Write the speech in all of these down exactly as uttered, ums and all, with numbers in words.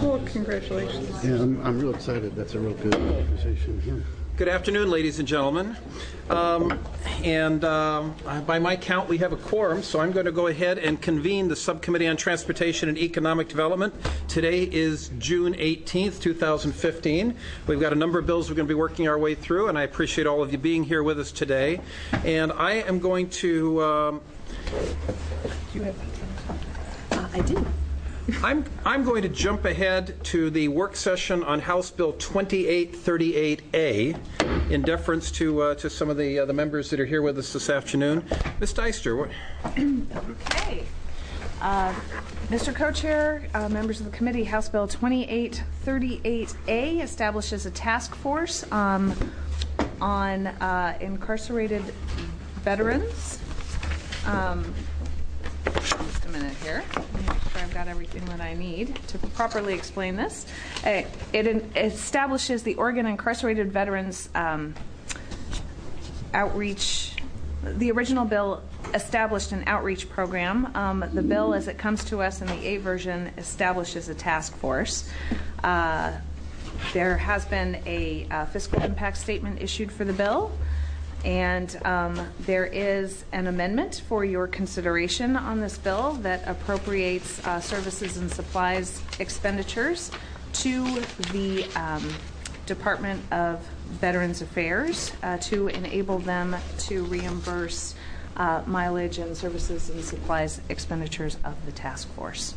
Well, congratulations. Yeah, I'm, I'm real excited. That's a real good position. Yeah. Good afternoon, ladies and gentlemen. Um, and um, by my count, we have a quorum, so I'm going to go ahead and convene the Subcommittee on Transportation and Economic Development. Today is June eighteenth, two thousand fifteen. We've got a number of bills we're going to be working our way through, and I appreciate all of you being here with us today. And I am going to... Um, do you have Uh, I do. I'm, I'm going to jump ahead to the work session on House Bill twenty-eight thirty-eight A in deference to uh, to some of the uh, the members that are here with us this afternoon. Miz Deister. What? Okay. Uh, Mister Co-Chair, uh, members of the committee, House Bill twenty-eight thirty-eight A establishes a task force um, on uh, incarcerated veterans. Um, Just a minute here. Make sure I've got everything that I need to properly explain this. Uh, it in, establishes the Oregon Incarcerated Veterans um, Outreach. The original bill established an outreach program. Um, the bill, as it comes to us in the A version, establishes a task force. Uh, there has been a uh, fiscal impact statement issued for the bill. And um, there is an amendment for your consideration on this bill that appropriates uh, services and supplies expenditures to the um, Department of Veterans Affairs uh, to enable them to reimburse uh, mileage and services and supplies expenditures of the task force.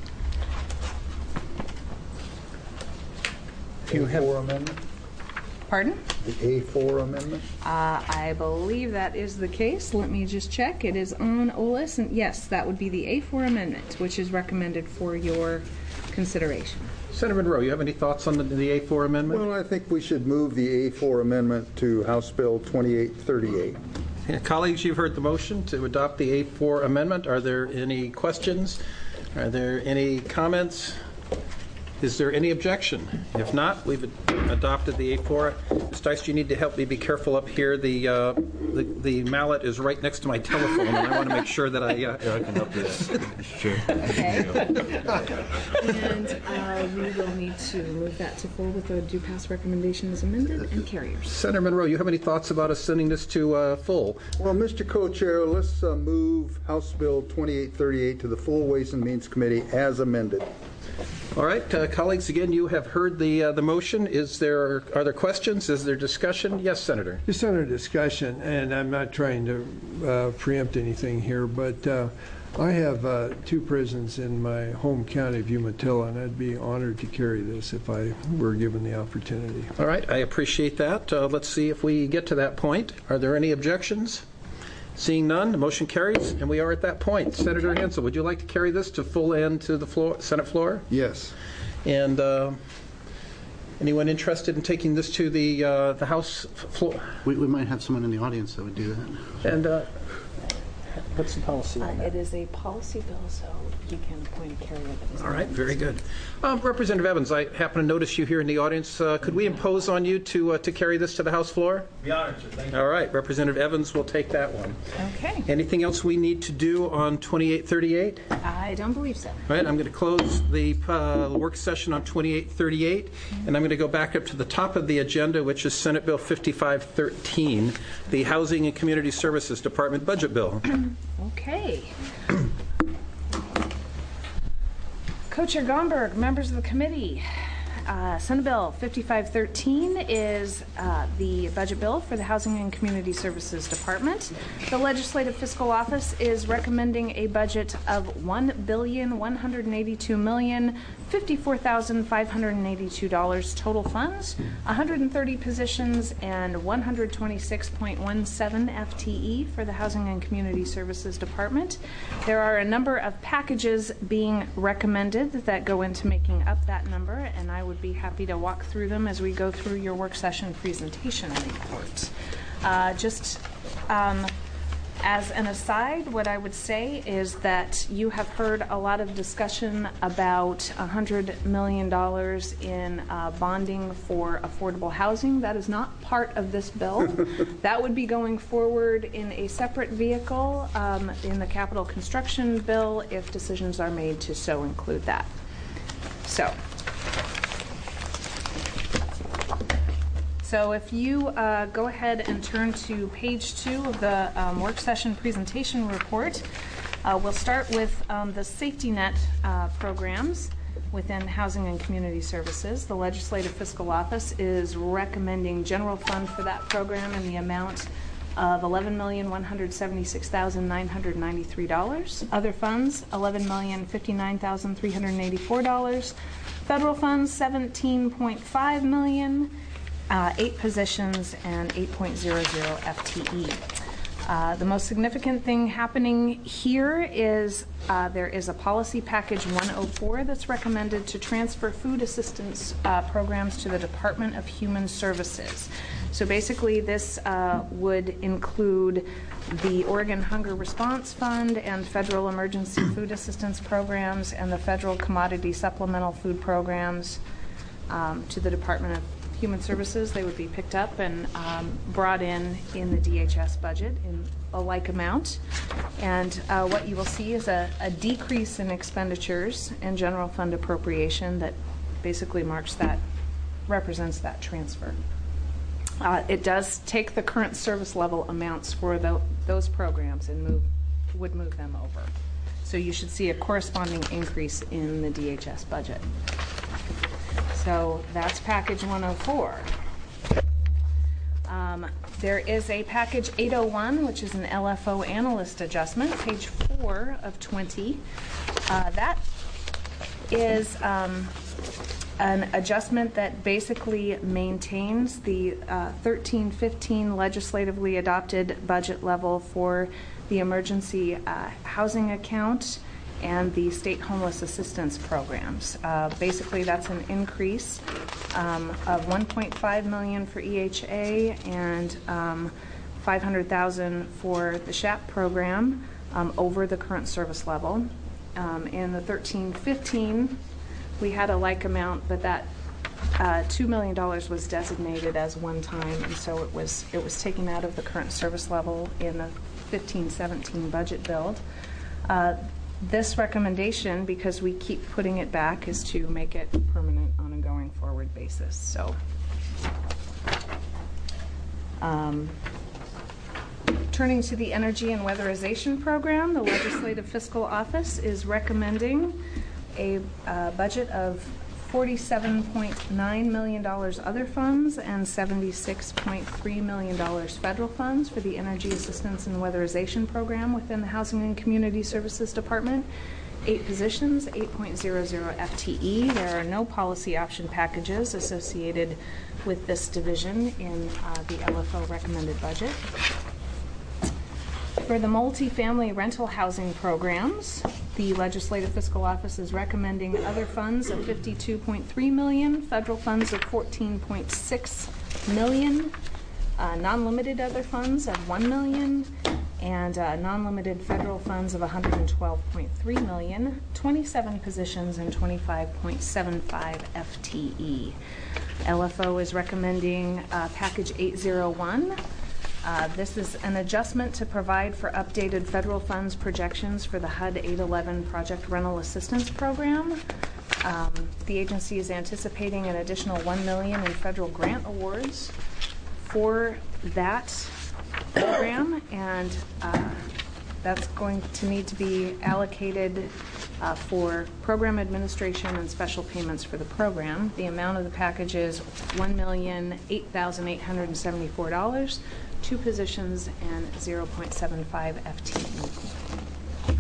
Do you have an amendment? Pardon? The A four amendment? Uh, I believe that is the case. Let me just check. It is on O L I S, and yes, that would be the A four amendment, which is recommended for your consideration. Senator Monroe, you have any thoughts on the, the A four amendment? Well, I think we should move the A four amendment to House Bill twenty-eight thirty-eight. Yeah, colleagues, you've heard the motion to adopt the A four amendment. Are there any questions? Are there any comments? Is there any objection? If not, we've adopted the A four. Miz Dice, you need to help me be careful up here. The, uh, the the mallet is right next to my telephone, and I want to make sure that I... Uh, yeah, I can help you that. Sure. Okay. And uh, we will need to move that to full with a due pass recommendation as amended and carriers. Senator Monroe, you have any thoughts about us sending this to uh, full? Well, Mister Co-Chair, let's uh, move House Bill twenty-eight thirty-eight to the full Ways and Means Committee as amended. All right, uh, colleagues, again, you have heard the uh, the motion. Is there are there questions? Is there discussion? Yes, Senator. Just under discussion, and I'm not trying to uh, preempt anything here, but uh, I have uh, two prisons in my home county of Umatilla, and I'd be honored to carry this if I were given the opportunity. All right, I appreciate that. Uh, let's see if we get to that point. Are there any objections? Seeing none, the motion carries, and we are at that point. Senator Hansel, would you like to carry this to full end to the floor, Senate floor? Yes. And uh, anyone interested in taking this to the uh, the House floor? We, we might have someone in the audience that would do that. And uh, what's the policy Uh, on that? it is a policy bill, so you can appoint a carrier that is. All right, very good. Um, Representative Evans, I happen to notice you here in the audience. Uh, could we impose on you to uh, to carry this to the House floor? Be honored, sir. Thank you. All right, Representative Evans will take that one. Okay. Anything else we need to do on twenty-eight thirty-eight? I don't believe so. All right, I'm going to close the uh, work session on twenty-eight thirty-eight, and I'm going to go back up to the top of the agenda, which is Senate Bill fifty-five thirteen, the Housing and Community Services Department budget bill. Okay. Co-Chair Gomberg, members of the committee, uh, Senate Bill fifty-five thirteen is uh, the budget bill for the Housing and Community Services Department. The Legislative Fiscal Office is recommending a budget of one billion one hundred eighty-two million fifty-four thousand five hundred eighty-two dollars total funds, one hundred thirty positions, and one hundred twenty-six point one seven F T E for the Housing and Community Services Department. There are a number of packages being recommended that go into making up that number, and I would be happy to walk through them as we go through your work session presentation report. Uh, just um, as an aside, what I would say is that you have heard a lot of discussion about one hundred million dollars in uh, bonding for affordable housing. That is not part of this bill. That would be going forward in a separate vehicle um, in the capital construction bill if decisions are made to so include that. So So if you uh, go ahead and turn to page two of the um, work session presentation report, uh, we'll start with um, the safety net uh, programs within Housing and Community Services. The Legislative Fiscal Office is recommending general fund for that program in the amount of eleven million one hundred seventy-six thousand nine hundred ninety-three dollars. Other funds, eleven million fifty-nine thousand three hundred eighty-four dollars. Federal funds, seventeen point five million dollars, uh, eight positions, and eight point zero zero F T E. Uh, the most significant thing happening here is uh, there is a policy package one oh four that's recommended to transfer food assistance uh, programs to the Department of Human Services. So basically this uh, would include the Oregon Hunger Response Fund and federal emergency food assistance programs and the federal commodity supplemental food programs um, to the Department of Human Services. They would be picked up and um, brought in in the D H S budget in a like amount. And uh, what you will see is a, a decrease in expenditures and general fund appropriation that basically marks that, represents that transfer. Uh, it does take the current service level amounts for the, those programs and move, would move them over. So you should see a corresponding increase in the D H S budget. So that's package one oh four. Um, there is a package eight oh one, which is an L F O analyst adjustment, page four of twenty. Uh, that is um, an adjustment that basically maintains the uh, thirteen fifteen legislatively adopted budget level for the emergency uh, housing account and the state homeless assistance programs. Uh, basically, that's an increase um, of one point five million dollars for E H A and um, five hundred thousand dollars for the SHAP program um, over the current service level. Um, in the thirteen fifteen, we had a like amount, but that uh, two million dollars was designated as one time, and so it was it was taken out of the current service level in the fifteen seventeen budget build. Uh, This recommendation, because we keep putting it back, is to make it permanent on a going forward basis. So, um, turning to the Energy and Weatherization Program, the Legislative Fiscal Office is recommending a uh, budget of forty-seven point nine million dollars other funds and seventy-six point three million dollars federal funds for the Energy Assistance and Weatherization Program within the Housing and Community Services Department. Eight positions, eight point zero zero F T E. There are no policy option packages associated with this division in uh, the L F O recommended budget. For the multifamily rental housing programs, the Legislative Fiscal Office is recommending other funds of fifty-two point three million dollars, federal funds of fourteen point six million dollars, uh, non-limited other funds of one million dollars, and uh, non-limited federal funds of one hundred twelve point three million dollars, twenty-seven positions, and twenty-five point seven five F T E. L F O is recommending uh, package eight oh one. Uh, this is an adjustment to provide for updated federal funds projections for the H U D eight eleven Project Rental Assistance Program. Um, the agency is anticipating an additional one million dollars in federal grant awards for that program, and uh, that's going to need to be allocated uh, for program administration and special payments for the program. The amount of the package is one million eight thousand eight hundred seventy-four dollars. Two positions and zero point seven five F T E.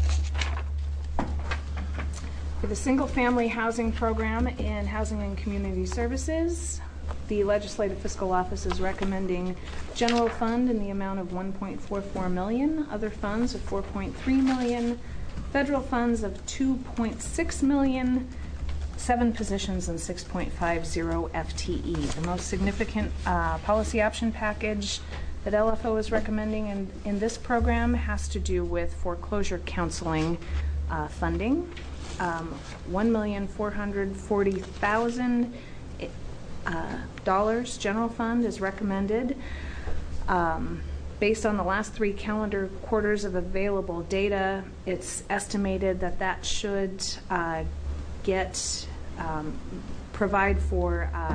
For the single-family housing program in Housing and Community Services, the Legislative Fiscal Office is recommending general fund in the amount of one point four four million dollars, other funds of four point three million dollars, federal funds of two point six million dollars, seven positions, and six point five zero F T E. The most significant uh, policy option package that L F O is recommending in, in this program has to do with foreclosure counseling uh, funding. Um, one million four hundred forty thousand dollars uh, general fund is recommended. Um, based on the last three calendar quarters of available data, it's estimated that that should uh, get um, provide for uh,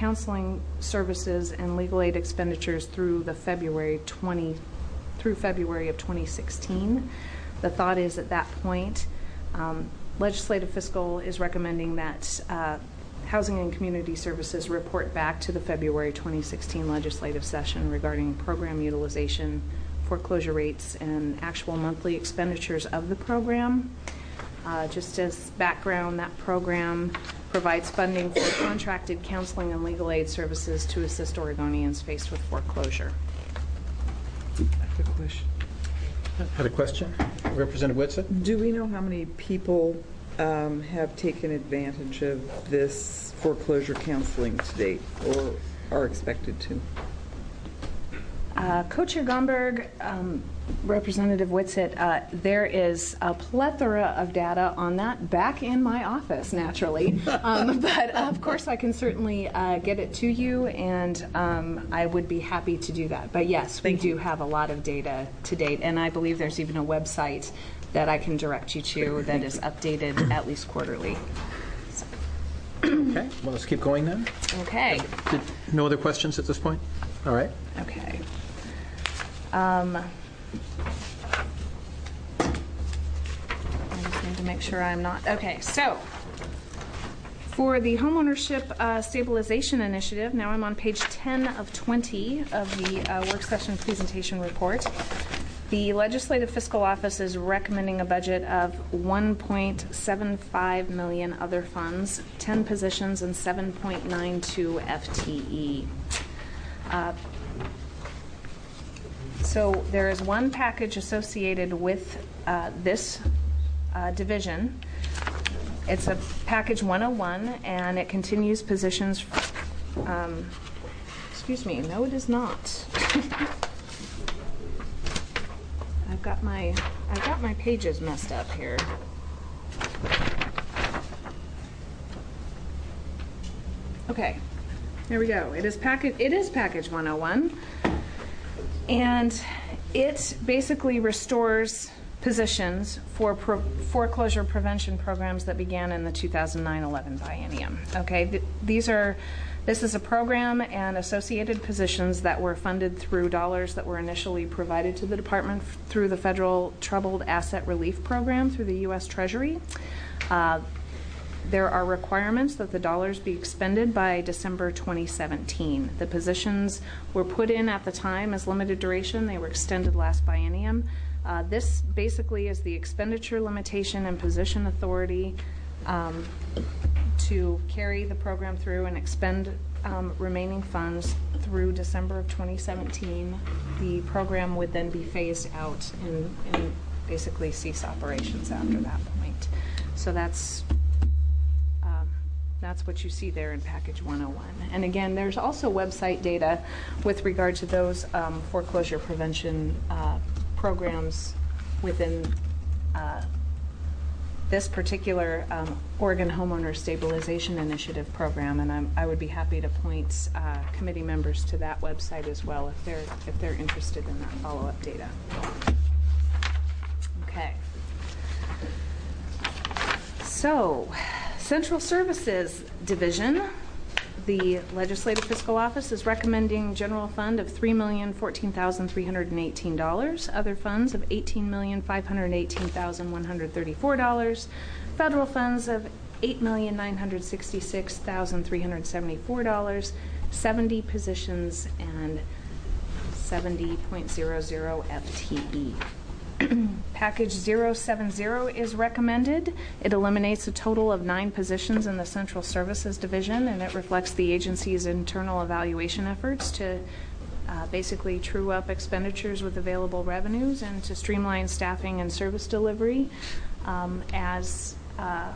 counseling services and legal aid expenditures through the February twenty through February of twenty sixteen. The thought is at that point, um, Legislative Fiscal is recommending that uh, Housing and Community Services report back to the February twenty sixteen legislative session regarding program utilization, foreclosure rates, and actual monthly expenditures of the program. Uh, just as background, that program provides funding for contracted counseling and legal aid services to assist Oregonians faced with foreclosure. Good question. Had a question? Representative Whitsett? Do we know how many people um, have taken advantage of this foreclosure counseling to date or are expected to? Uh, Co-Chair Gomberg, um, Representative Whitsett, uh, there is a plethora of data on that back in my office, naturally. Um, but of course, I can certainly uh, get it to you, and um, I would be happy to do that. But yes, we do have a lot of data to date, and I believe there's even a website that I can direct you to that is updated at least quarterly. So. Okay, well, let's keep going then. Okay. Did, no other questions at this point? All right. Okay. Um, I just need to make sure I'm not, okay, so for the Homeownership uh, Stabilization Initiative, now I'm on page ten of twenty of the uh, work session presentation report. The Legislative Fiscal Office is recommending a budget of one point seven five million other funds, ten positions, and seven point nine two F T E. Uh, So there is one package associated with uh, this uh, division. It's a package one oh one, and it continues positions. Um, excuse me. No, it is not. I've got my I've got my pages messed up here. Okay, there we go. It is package. It is package one oh one. And it basically restores positions for pro foreclosure prevention programs that began in the two thousand nine eleven biennium. Okay, Th these are, this is a program and associated positions that were funded through dollars that were initially provided to the department through the Federal Troubled Asset Relief Program through the U S Treasury. Uh, There are requirements that the dollars be expended by December twenty seventeen. The positions were put in at the time as limited duration. They were extended last biennium. Uh, this basically is the expenditure limitation and position authority um, to carry the program through and expend um, remaining funds through December of twenty seventeen. The program would then be phased out and, and basically cease operations after that point. So that's That's what you see there in package one oh one. And again, there's also website data with regard to those um, foreclosure prevention uh, programs within uh, this particular um, Oregon Homeowner Stabilization Initiative program. And I'm, I would be happy to point uh, committee members to that website as well if they're, if they're interested in that follow-up data. Okay. So, Central Services Division, the Legislative Fiscal Office is recommending general fund of three million fourteen thousand three hundred eighteen dollars, other funds of eighteen million five hundred eighteen thousand one hundred thirty-four dollars, federal funds of eight million nine hundred sixty-six thousand three hundred seventy-four dollars, seventy positions, and seventy point zero zero F T E. Package zero seven zero is recommended. It eliminates a total of nine positions in the Central Services Division, and it reflects the agency's internal evaluation efforts to uh, basically true up expenditures with available revenues and to streamline staffing and service delivery um, as uh,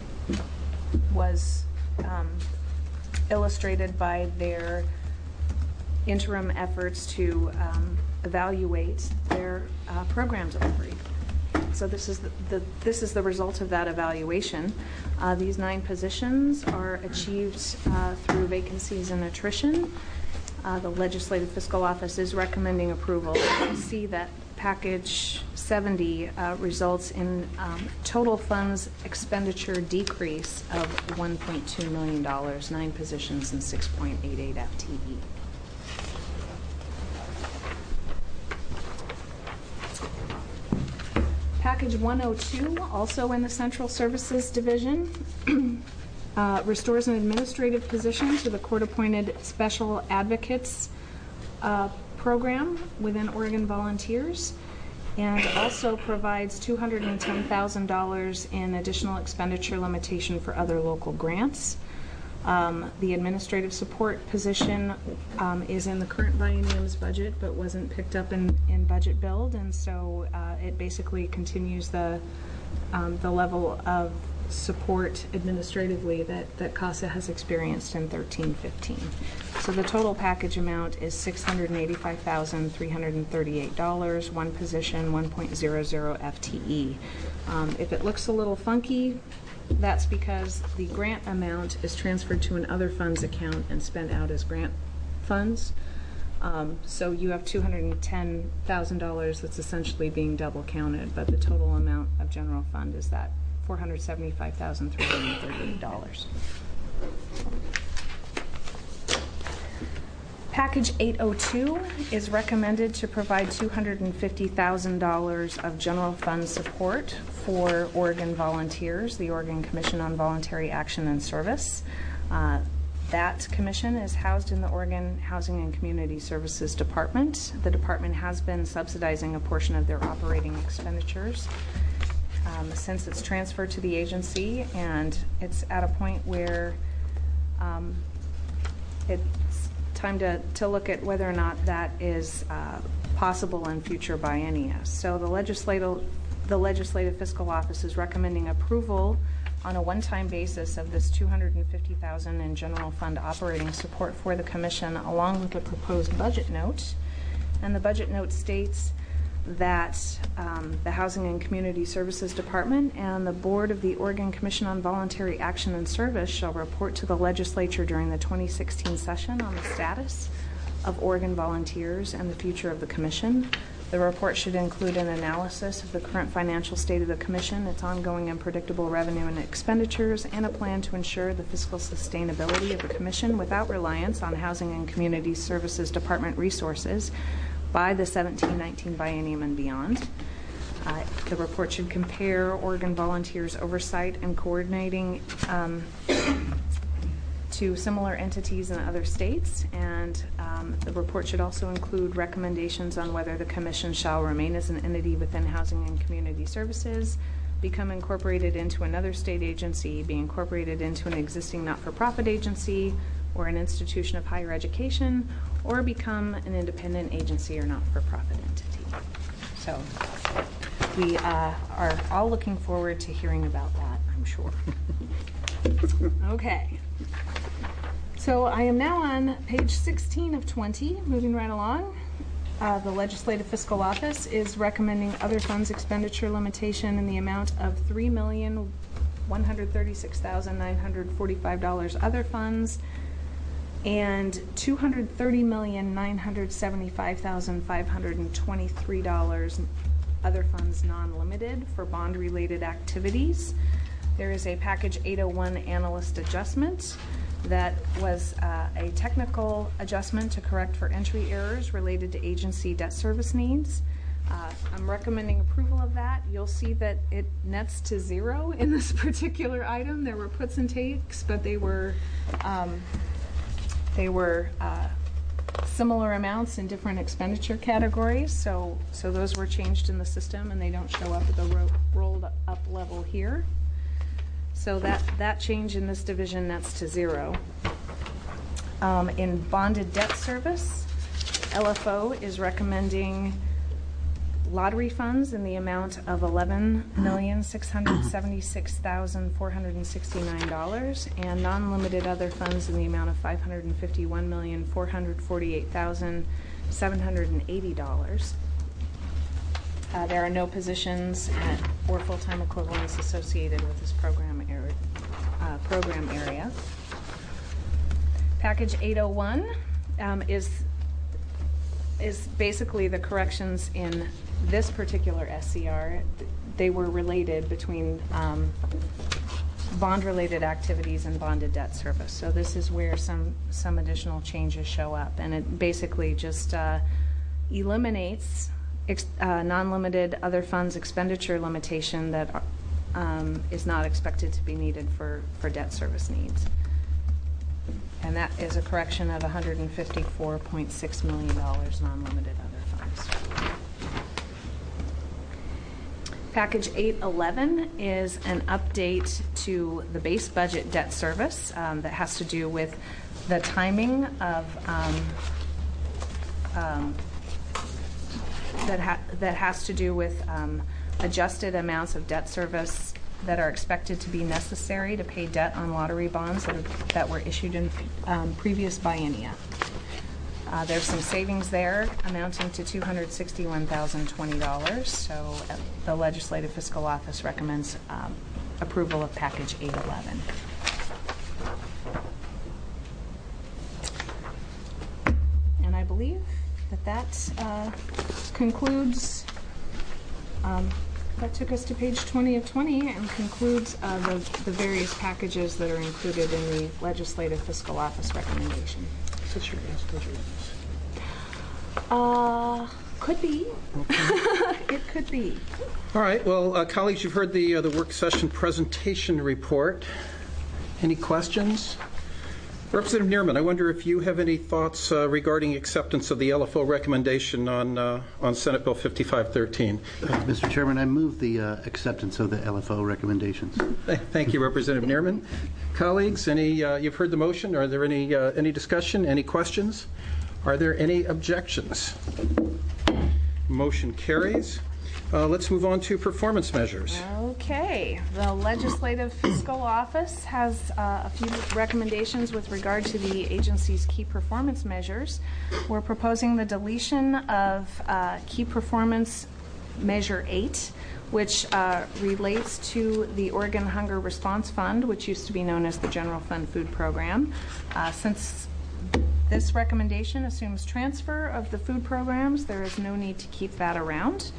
was um, illustrated by their interim efforts to um, evaluate their uh, program delivery. So this is the, the this is the result of that evaluation. Uh, these nine positions are achieved uh, through vacancies and attrition. Uh, the Legislative Fiscal Office is recommending approval. You'll see that package seventy uh, results in um, total funds expenditure decrease of one point two million dollars, nine positions, and six point eight eight F T E. Package one oh two, also in the Central Services Division, uh, restores an administrative position to the court-appointed Special Advocates uh, program within Oregon Volunteers, and also provides two hundred ten thousand dollars in additional expenditure limitation for other local grants. Um, the administrative support position um, is in the current biennium's budget, but wasn't picked up in, in budget build, and so uh, it basically continues the um, the level of support administratively that, that CASA has experienced in thirteen fifteen. So the total package amount is six hundred eighty-five thousand three hundred thirty-eight dollars, one position, one point zero zero F T E. Um, if it looks a little funky, that's because the grant amount is transferred to an other funds account and spent out as grant funds. Um, so you have two hundred ten thousand dollars that's essentially being double counted, but the total amount of general fund is that four hundred seventy-five thousand three hundred thirty-eight dollars. Package eight oh two is recommended to provide two hundred fifty thousand dollars of general fund support for Oregon Volunteers, the Oregon Commission on Voluntary Action and Service. Uh, that commission is housed in the Oregon Housing and Community Services Department. The department has been subsidizing a portion of their operating expenditures um, since its transfer to the agency, and it's at a point where um, it's time to, to look at whether or not that is uh, possible in future biennia. So the legislative, the Legislative Fiscal Office is recommending approval on a one-time basis of this two hundred fifty thousand dollars in general fund operating support for the commission, along with the proposed budget note. And the budget note states that um, the Housing and Community Services Department and the Board of the Oregon Commission on Voluntary Action and Service shall report to the legislature during the twenty sixteen session on the status of Oregon volunteers and the future of the commission. The report should include an analysis of the current financial state of the commission, its ongoing and predictable revenue and expenditures, and a plan to ensure the fiscal sustainability of the commission without reliance on Housing and Community Services Department resources by the seventeen nineteen biennium and beyond. Uh, the report should compare Oregon Volunteers' oversight and coordinating um, to similar entities in other states, and um, the report should also include recommendations on whether the commission shall remain as an entity within Housing and Community Services, become incorporated into another state agency, be incorporated into an existing not-for-profit agency or an institution of higher education, or become an independent agency or not-for-profit entity. So we uh, are all looking forward to hearing about that, I'm sure. Okay. So I am now on page sixteen of twenty, moving right along. Uh, the Legislative Fiscal Office is recommending other funds expenditure limitation in the amount of three million one hundred thirty-six thousand nine hundred forty-five dollars other funds and two hundred thirty million nine hundred seventy-five thousand five hundred twenty-three dollars other funds non-limited for bond-related activities. There is a package eight oh one analyst adjustment that was uh, a technical adjustment to correct for entry errors related to agency debt service needs. Uh, I'm recommending approval of that. You'll see that it nets to zero in this particular item. There were puts and takes, but they were um, they were uh, similar amounts in different expenditure categories. So so those were changed in the system, and they don't show up at the ro rolled up level here. So that, that change in this division nets to zero. Um, in bonded debt service, L F O is recommending lottery funds in the amount of eleven million six hundred seventy-six thousand four hundred sixty-nine dollars and non-limited other funds in the amount of five hundred fifty-one million four hundred forty-eight thousand seven hundred eighty dollars. Uh, there are no positions at, or full-time equivalents associated with this program area. Uh, program area. Package eight oh one um, is is basically the corrections in this particular S C R. They were related between um, bond-related activities and bonded debt service. So this is where some, some additional changes show up. And it basically just uh, eliminates ex uh, non-limited other funds expenditure limitation that um, is not expected to be needed for, for debt service needs. And that is a correction of one hundred fifty-four point six million dollars non-limited other funds. Package eight eleven is an update to the base budget debt service um, that has to do with the timing of um, um, that, ha that has to do with um, adjusted amounts of debt service that are expected to be necessary to pay debt on lottery bonds that, are, that were issued in um, previous biennia. Uh, there's some savings there amounting to two hundred sixty-one thousand twenty dollars. So uh, the Legislative Fiscal Office recommends um, approval of Package eight eleven. And I believe that that uh, concludes, um, that took us to page twenty of twenty and concludes uh, the, the various packages that are included in the Legislative Fiscal Office recommendation. Is this your last budget? Uh, could be. Okay. It could be. All right. Well, uh, colleagues, you've heard the uh, the work session presentation report. Any questions? Representative Neerman, I wonder if you have any thoughts uh, regarding acceptance of the L F O recommendation on uh, on Senate Bill fifty-five thirteen. Uh, Mister Chairman, I move the uh, acceptance of the L F O recommendations. Thank you, Representative Neerman. Colleagues, any uh, you've heard the motion. Are there any uh, any discussion? Any questions? Are there any objections? Motion carries. Uh, let's move on to performance measures. Okay. The Legislative Fiscal Office has uh, a few recommendations with regard to the agency's key performance measures. We're proposing the deletion of uh, key performance measure eight, which uh, relates to the Oregon Hunger Response Fund, which used to be known as the General Fund Food Program. Uh, since this recommendation assumes transfer of the food programs, there is no need to keep that around.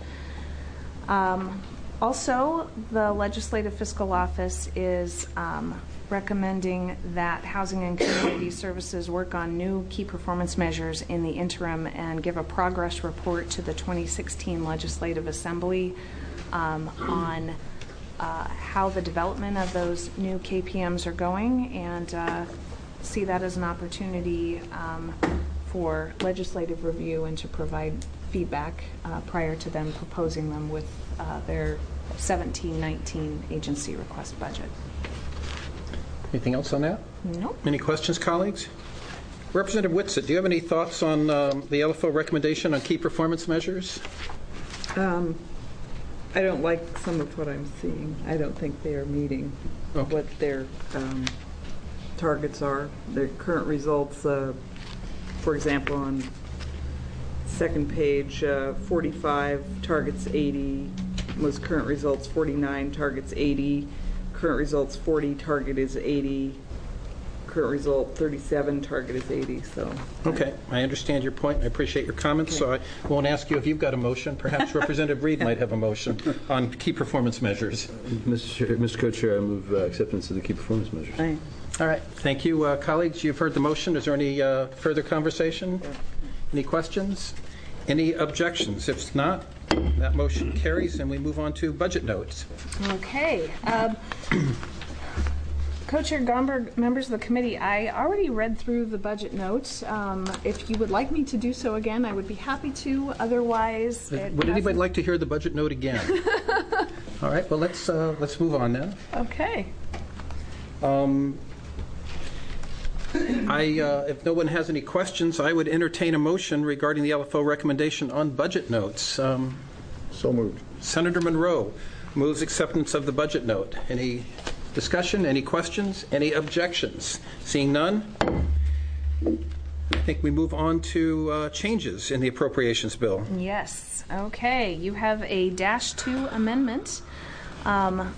Um, also, the Legislative Fiscal Office is um, recommending that Housing and Community Services work on new key performance measures in the interim and give a progress report to the twenty sixteen Legislative Assembly um, on uh, how the development of those new K P Ms are going, and uh, see that as an opportunity um, for legislative review and to provide feedback uh, prior to them proposing them with uh, their seventeen nineteen agency request budget. Anything else on that? Nope. Any questions, colleagues? Representative Whitsett, do you have any thoughts on um, the L F O recommendation on key performance measures? Um, I don't like some of what I'm seeing. I don't think they are meeting Okay. what their um, targets are. Their current results, uh, for example, on second page, uh, forty-five targets eighty, most current results forty-nine targets eighty, current results forty target is eighty, current result thirty-seven target is eighty. So Okay, I understand your point. I appreciate your comments, so I won't ask you if you've got a motion. Perhaps Representative Reed might have a motion on key performance measures. Mister Chair, Mister Co-Chair, I move uh, acceptance of the key performance measures. I, All right, thank you, uh, colleagues. You've heard the motion. Is there any uh, further conversation? Any questions? Any objections? If not, that motion carries, and we move on to budget notes. Okay. Um, Co-Chair Gomberg, members of the committee, I already read through the budget notes. Um, if you would like me to do so again, I would be happy to. Otherwise, it Would anybody hasn't- like to hear the budget note again? All right, well, let's uh, let's move on then. Okay. Um, I, uh, if no one has any questions, I would entertain a motion regarding the L F O recommendation on budget notes. Um, So moved. Senator Monroe moves acceptance of the budget note. Any discussion? Any questions? Any objections? Seeing none, I think we move on to uh, changes in the appropriations bill. Yes. Okay. You have a dash two amendment. Um,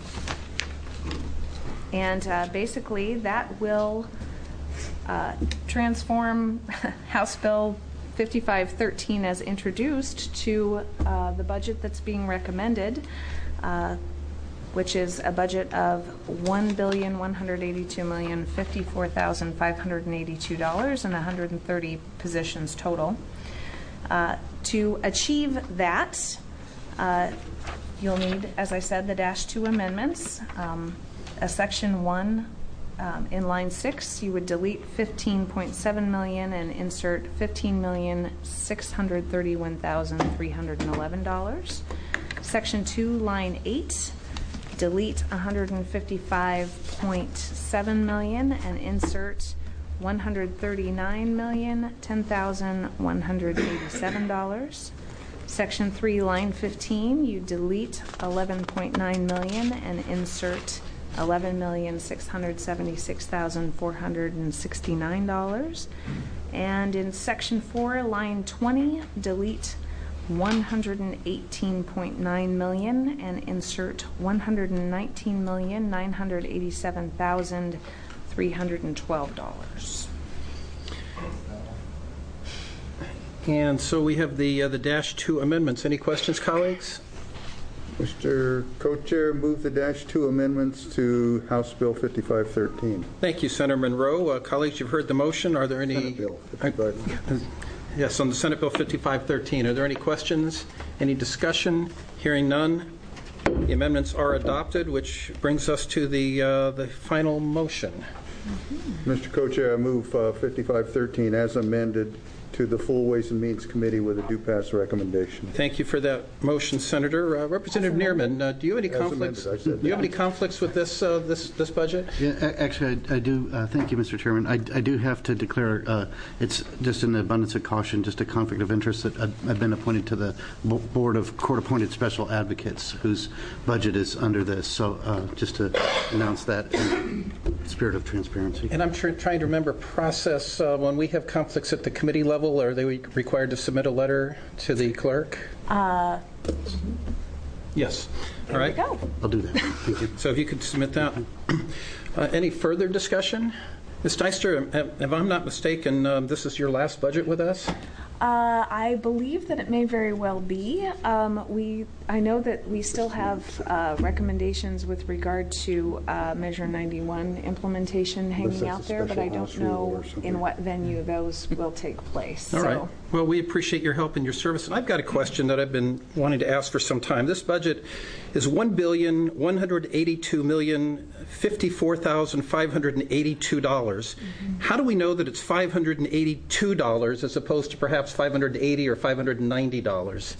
and uh, basically that will uh, transform House Bill fifty-five thirteen as introduced to uh, the budget that's being recommended, uh, which is a budget of one billion one hundred eighty-two million fifty-four thousand five hundred eighty-two dollars and one hundred thirty positions total. Uh, to achieve that, uh, you'll need, as I said, the dash two amendments. Um, a section one um, in line six, you would delete fifteen point seven million and insert fifteen million six hundred thirty-one thousand three hundred eleven dollars. Section two, line eight, delete one hundred fifty-five point seven million and insert one hundred thirty-nine million ten thousand one hundred eighty-seven dollars. Section three, line fifteen, you delete eleven point nine million and insert eleven million six hundred seventy-six thousand four hundred sixty-nine dollars. And in section four, line twenty, delete one hundred eighteen point nine million and insert one hundred nineteen million nine hundred eighty-seven thousand three hundred twelve dollars. And so we have the uh, the dash two amendments. Any questions, colleagues? Mister Co-Chair, move the dash two amendments to House Bill fifty-five thirteen. Thank you, Senator Monroe. Uh, colleagues, you've heard the motion. Are there any? Senate Bill fifty-five. Yes, on the Senate Bill fifty-five thirteen. Are there any questions? Any discussion? Hearing none. The amendments are adopted, which brings us to the uh, the final motion. Mm-hmm. Mister Co-Chair, I move uh, fifty-five thirteen as amended to the full Ways and Means Committee with a due pass recommendation. Thank you for that motion, Senator. Uh, Representative Neerman, uh, do you have any As conflicts? amended, I said Do you have that. any conflicts with this uh, this this budget? Yeah, a- actually, I I do, uh, thank you, Mister Chairman. I I do have to declare, uh, it's just an abundance of caution, just a conflict of interest that I've I've been appointed to the Bo- Board of Court-Appointed Special Advocates, whose budget is under this. So uh, just to announce that in spirit of transparency. And I'm tr- trying to remember process, uh, when we have conflicts at the committee level, are they required to submit a letter to the clerk? Uh, Yes. All there right. we go. I'll do that. Thank you. So if you could submit that. Uh, Any further discussion? Miz Deister, if I'm not mistaken, um, this is your last budget with us? Uh, I believe that it may very well be. Um, we, I know that we still have uh, recommendations with regard to uh, Measure ninety-one implementation hanging that's out a there, but I special don't house rule know or something. in what venue those will take place. All so. right. Well, we appreciate your help and your service. And I've got a question that I've been wanting to ask for some time. This budget is one billion one hundred eighty-two million fifty-four thousand five hundred eighty-two dollars. Mm-hmm. How do we know that it's five hundred eighty-two dollars as opposed to perhaps five hundred eighty dollars or five hundred ninety dollars?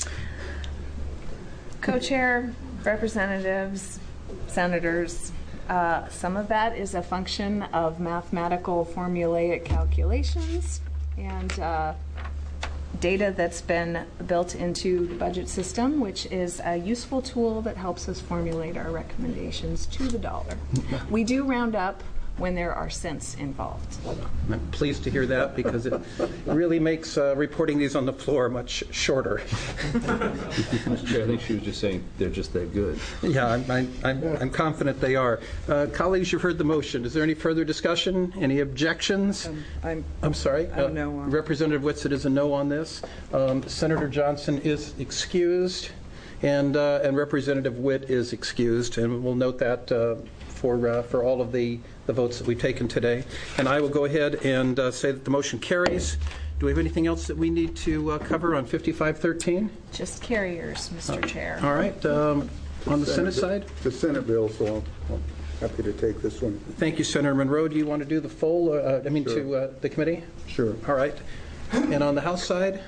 Co-chair, representatives, senators, uh, some of that is a function of mathematical formulaic calculations and uh, data that's been built into the budget system, which is a useful tool that helps us formulate our recommendations to the dollar. We do round up when there are cents involved. I'm pleased to hear that because it really makes uh, reporting these on the floor much shorter. Mister Chair, I think she was just saying they're just that good. Yeah, I'm, I'm, I'm, I'm confident they are. Uh, colleagues, you've heard the motion. Is there any further discussion? Any objections? Um, I'm, I'm sorry? I'm a no on. Representative Whitsitt is a no on this. Um, Senator Johnson is excused, and, uh, and Representative Witt is excused, and we'll note that uh, for, uh, for all of the, the votes that we've taken today. And I will go ahead and uh, say that the motion carries. Do we have anything else that we need to uh, cover on fifty-five thirteen? Just carriers, Mister Chair. All right. Um, on the Senate side? The Senate bill, so I'm happy to take this one. Thank you, Senator Monroe. Do you want to do the full, uh, I mean, Sure. to uh, the committee? Sure. All right. And on the House side?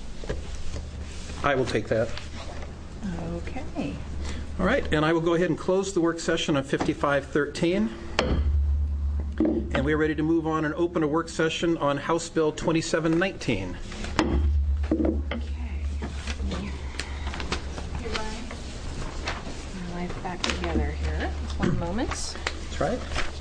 I will take that. Okay. All right, and I will go ahead and close the work session on fifty-five thirteen. And we are ready to move on and open a work session on House Bill twenty-seven nineteen. Okay. Get my life back together here. One moment. That's right.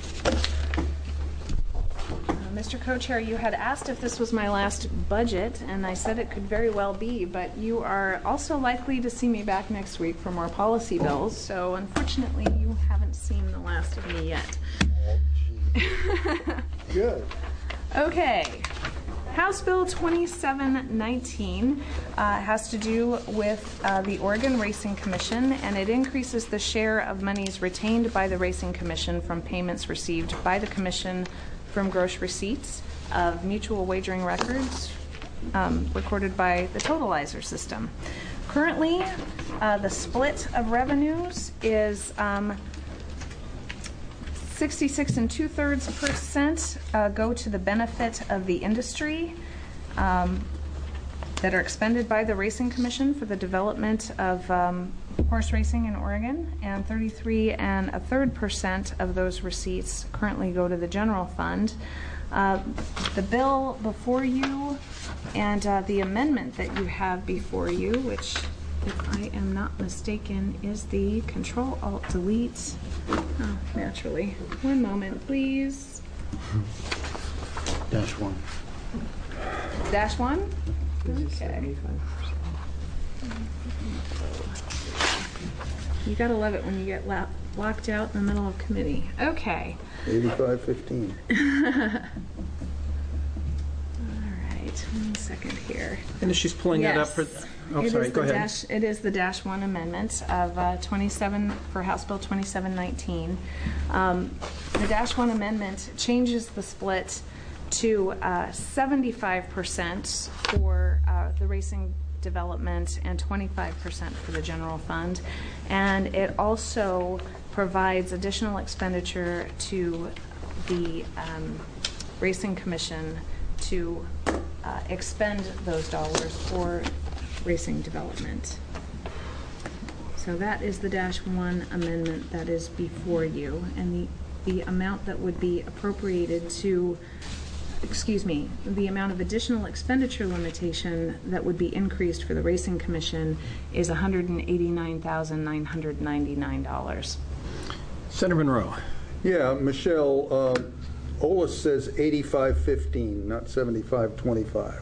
Uh, Mister Co-Chair, you had asked if this was my last budget, and I said it could very well be, but you are also likely to see me back next week for more policy bills, so unfortunately you haven't seen the last of me yet. Good. Okay. House Bill twenty-seven nineteen uh, has to do with uh, the Oregon Racing Commission, and it increases the share of monies retained by the Racing Commission from payments received by the Commission from gross receipts of mutual wagering records um, recorded by the totalizer system. Currently, uh, the split of revenues is um, sixty-six and two-thirds percent uh, go to the benefit of the industry um, that are expended by the Racing Commission for the development of um, horse racing in Oregon, and thirty-three and a third percent of those receipts currently go to the general fund. Uh, the bill before you and uh, the amendment that you have before you, which, if I am not mistaken, is the Control-Alt-Delete. Oh, naturally. One moment, please. Dash one. Dash one? Okay. You gotta love it when you get la- locked out in the middle of committee. Okay. eighty-five fifteen. One second here. And as she's pulling that up Yes. for, oh, It sorry, is go the ahead. dash- It is the dash one amendment of uh, twenty-seven, for House Bill twenty-seven nineteen. Um, The dash one amendment changes the split to uh, seventy-five percent for uh, the racing development and twenty-five percent for the general fund. And it also provides additional expenditure to the um, Racing Commission to uh, expend those dollars for racing development. So that is the dash one amendment that is before you, and the, the amount that would be appropriated to, excuse me, the amount of additional expenditure limitation that would be increased for the Racing Commission is one hundred eighty-nine thousand nine hundred ninety-nine dollars. Senator Monroe. Yeah, Michelle, uh, O L A S says eighty-five fifteen, not seventy-five twenty-five.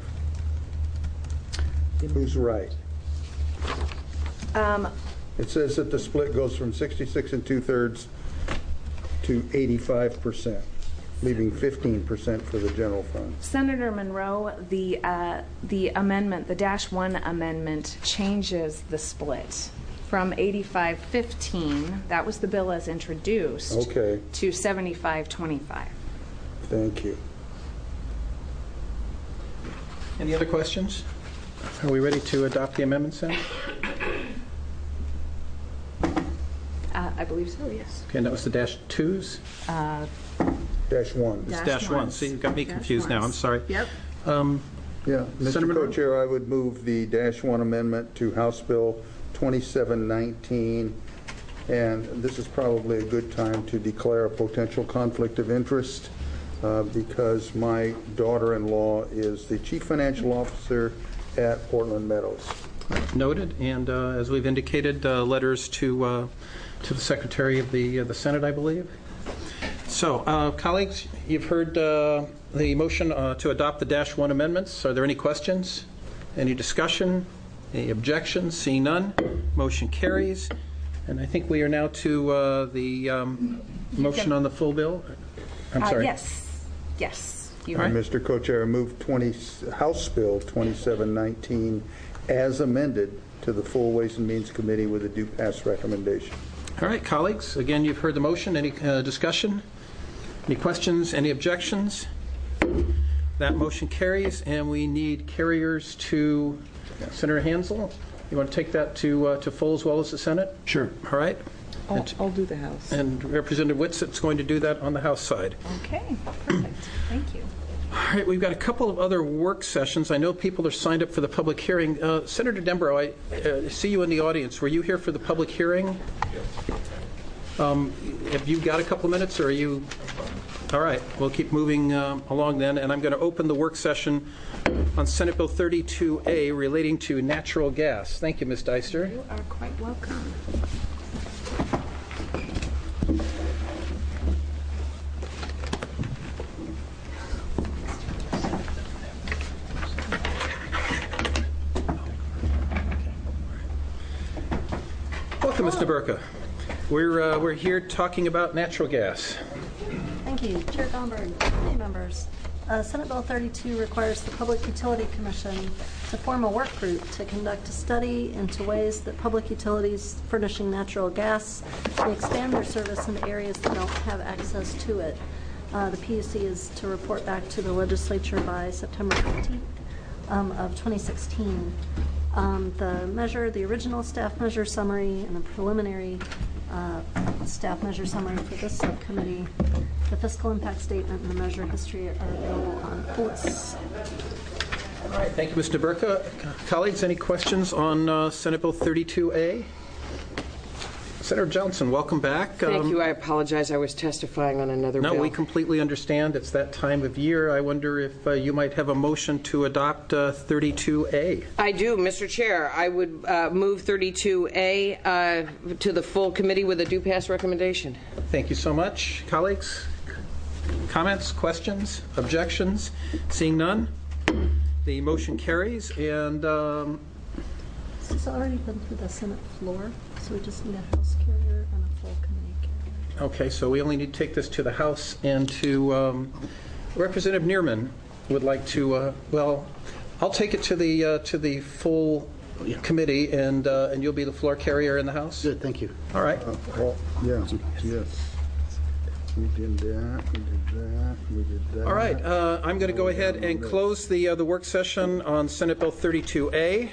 Who's right? Um, It says that the split goes from sixty-six and two-thirds to eighty-five percent, leaving fifteen percent for the general fund. Senator Monroe, the uh, the amendment, the dash one amendment, changes the split from eighty-five fifteen, that was the bill as introduced, Okay. to seventy-five twenty-five. Thank you. Any other questions? Are we ready to adopt the amendments then? Uh, I believe so, yes. Okay, and that was the dash twos? Uh, Dash one. It's dash one. ones. See, you got me Dash confused now. I'm ones. sorry. Yep. Um, Yeah, Mister Senator Monroe? Co-Chair, I would move the dash one amendment to House Bill twenty-seven nineteen, and this is probably a good time to declare a potential conflict of interest uh, because my daughter-in-law is the Chief Financial Officer at Portland Meadows. Noted, and uh, as we've indicated, uh, letters to uh, to the Secretary of the uh, the Senate, I believe. So, uh, colleagues, you've heard uh, the motion uh, to adopt the dash one amendments. Are there any questions? Any discussion? Any objections? Seeing none, motion carries. And I think we are now to uh, the um, motion on the full bill. I'm Uh, sorry. yes, yes. You All right. Mister Co-Chair, I move twenty House Bill twenty-seven nineteen as amended to the Full Ways and Means Committee with a due pass recommendation. All right, colleagues, again, you've heard the motion. Any uh, discussion? Any questions? Any objections? That motion carries, and we need carriers to Senator Hansel. You want to take that to uh, to full as well as the Senate? Sure. All right. I'll, And, I'll do the House. and Representative Witzett's going to do that on the House side. Okay, perfect. Thank you. All right, we've got a couple of other work sessions. I know people are signed up for the public hearing. Uh, Senator Dembro, I uh, see you in the audience. Were you here for the public hearing? Um, have you got a couple of minutes, or are you? All right, we'll keep moving um, along then, and I'm going to open the work session on Senate Bill thirty-two A relating to natural gas. Thank you, Miz Deister. You are quite welcome. Welcome, Mister Burka. We're uh, we're here talking about natural gas. Thank you, Chair Gomberg, committee members. Uh, Senate Bill thirty-two requires the Public Utility Commission to form a work group to conduct a study into ways that public utilities furnishing natural gas can expand their service into areas that don't have access to it. Uh, the P U C is to report back to the legislature by September fifteenth um, of twenty sixteen. Um, the measure, the original staff measure summary and the preliminary uh, staff measure summary for this subcommittee, the fiscal impact statement and the measure history are available on P U S. All right, thank you, Mister Burka. Colleagues, any questions on uh, Senate Bill thirty-two A? Senator Johnson, welcome back. Thank Um, you. I apologize. I was testifying on another No, bill. we completely understand. It's that time of year. I wonder if uh, you might have a motion to adopt uh, thirty-two A. I do, Mister Chair. I would uh, move thirty-two A uh, to the full committee with a due pass recommendation. Thank you so much. Colleagues, comments, questions, objections? Seeing none, the motion carries. And um, This has already been through the Senate floor, so we just need a House carrier and a full committee carrier. okay, so we only need to take this to the House and to um, Representative Neerman would like to. Uh, well, I'll take it to the uh, to the full committee, and uh, and you'll be the floor carrier in the House. Good, thank you. All right. Uh, well, yeah, yes. We did that, we did that, we did that. All right. Uh, I'm going to go ahead and close the uh, the work session on Senate Bill thirty-two A.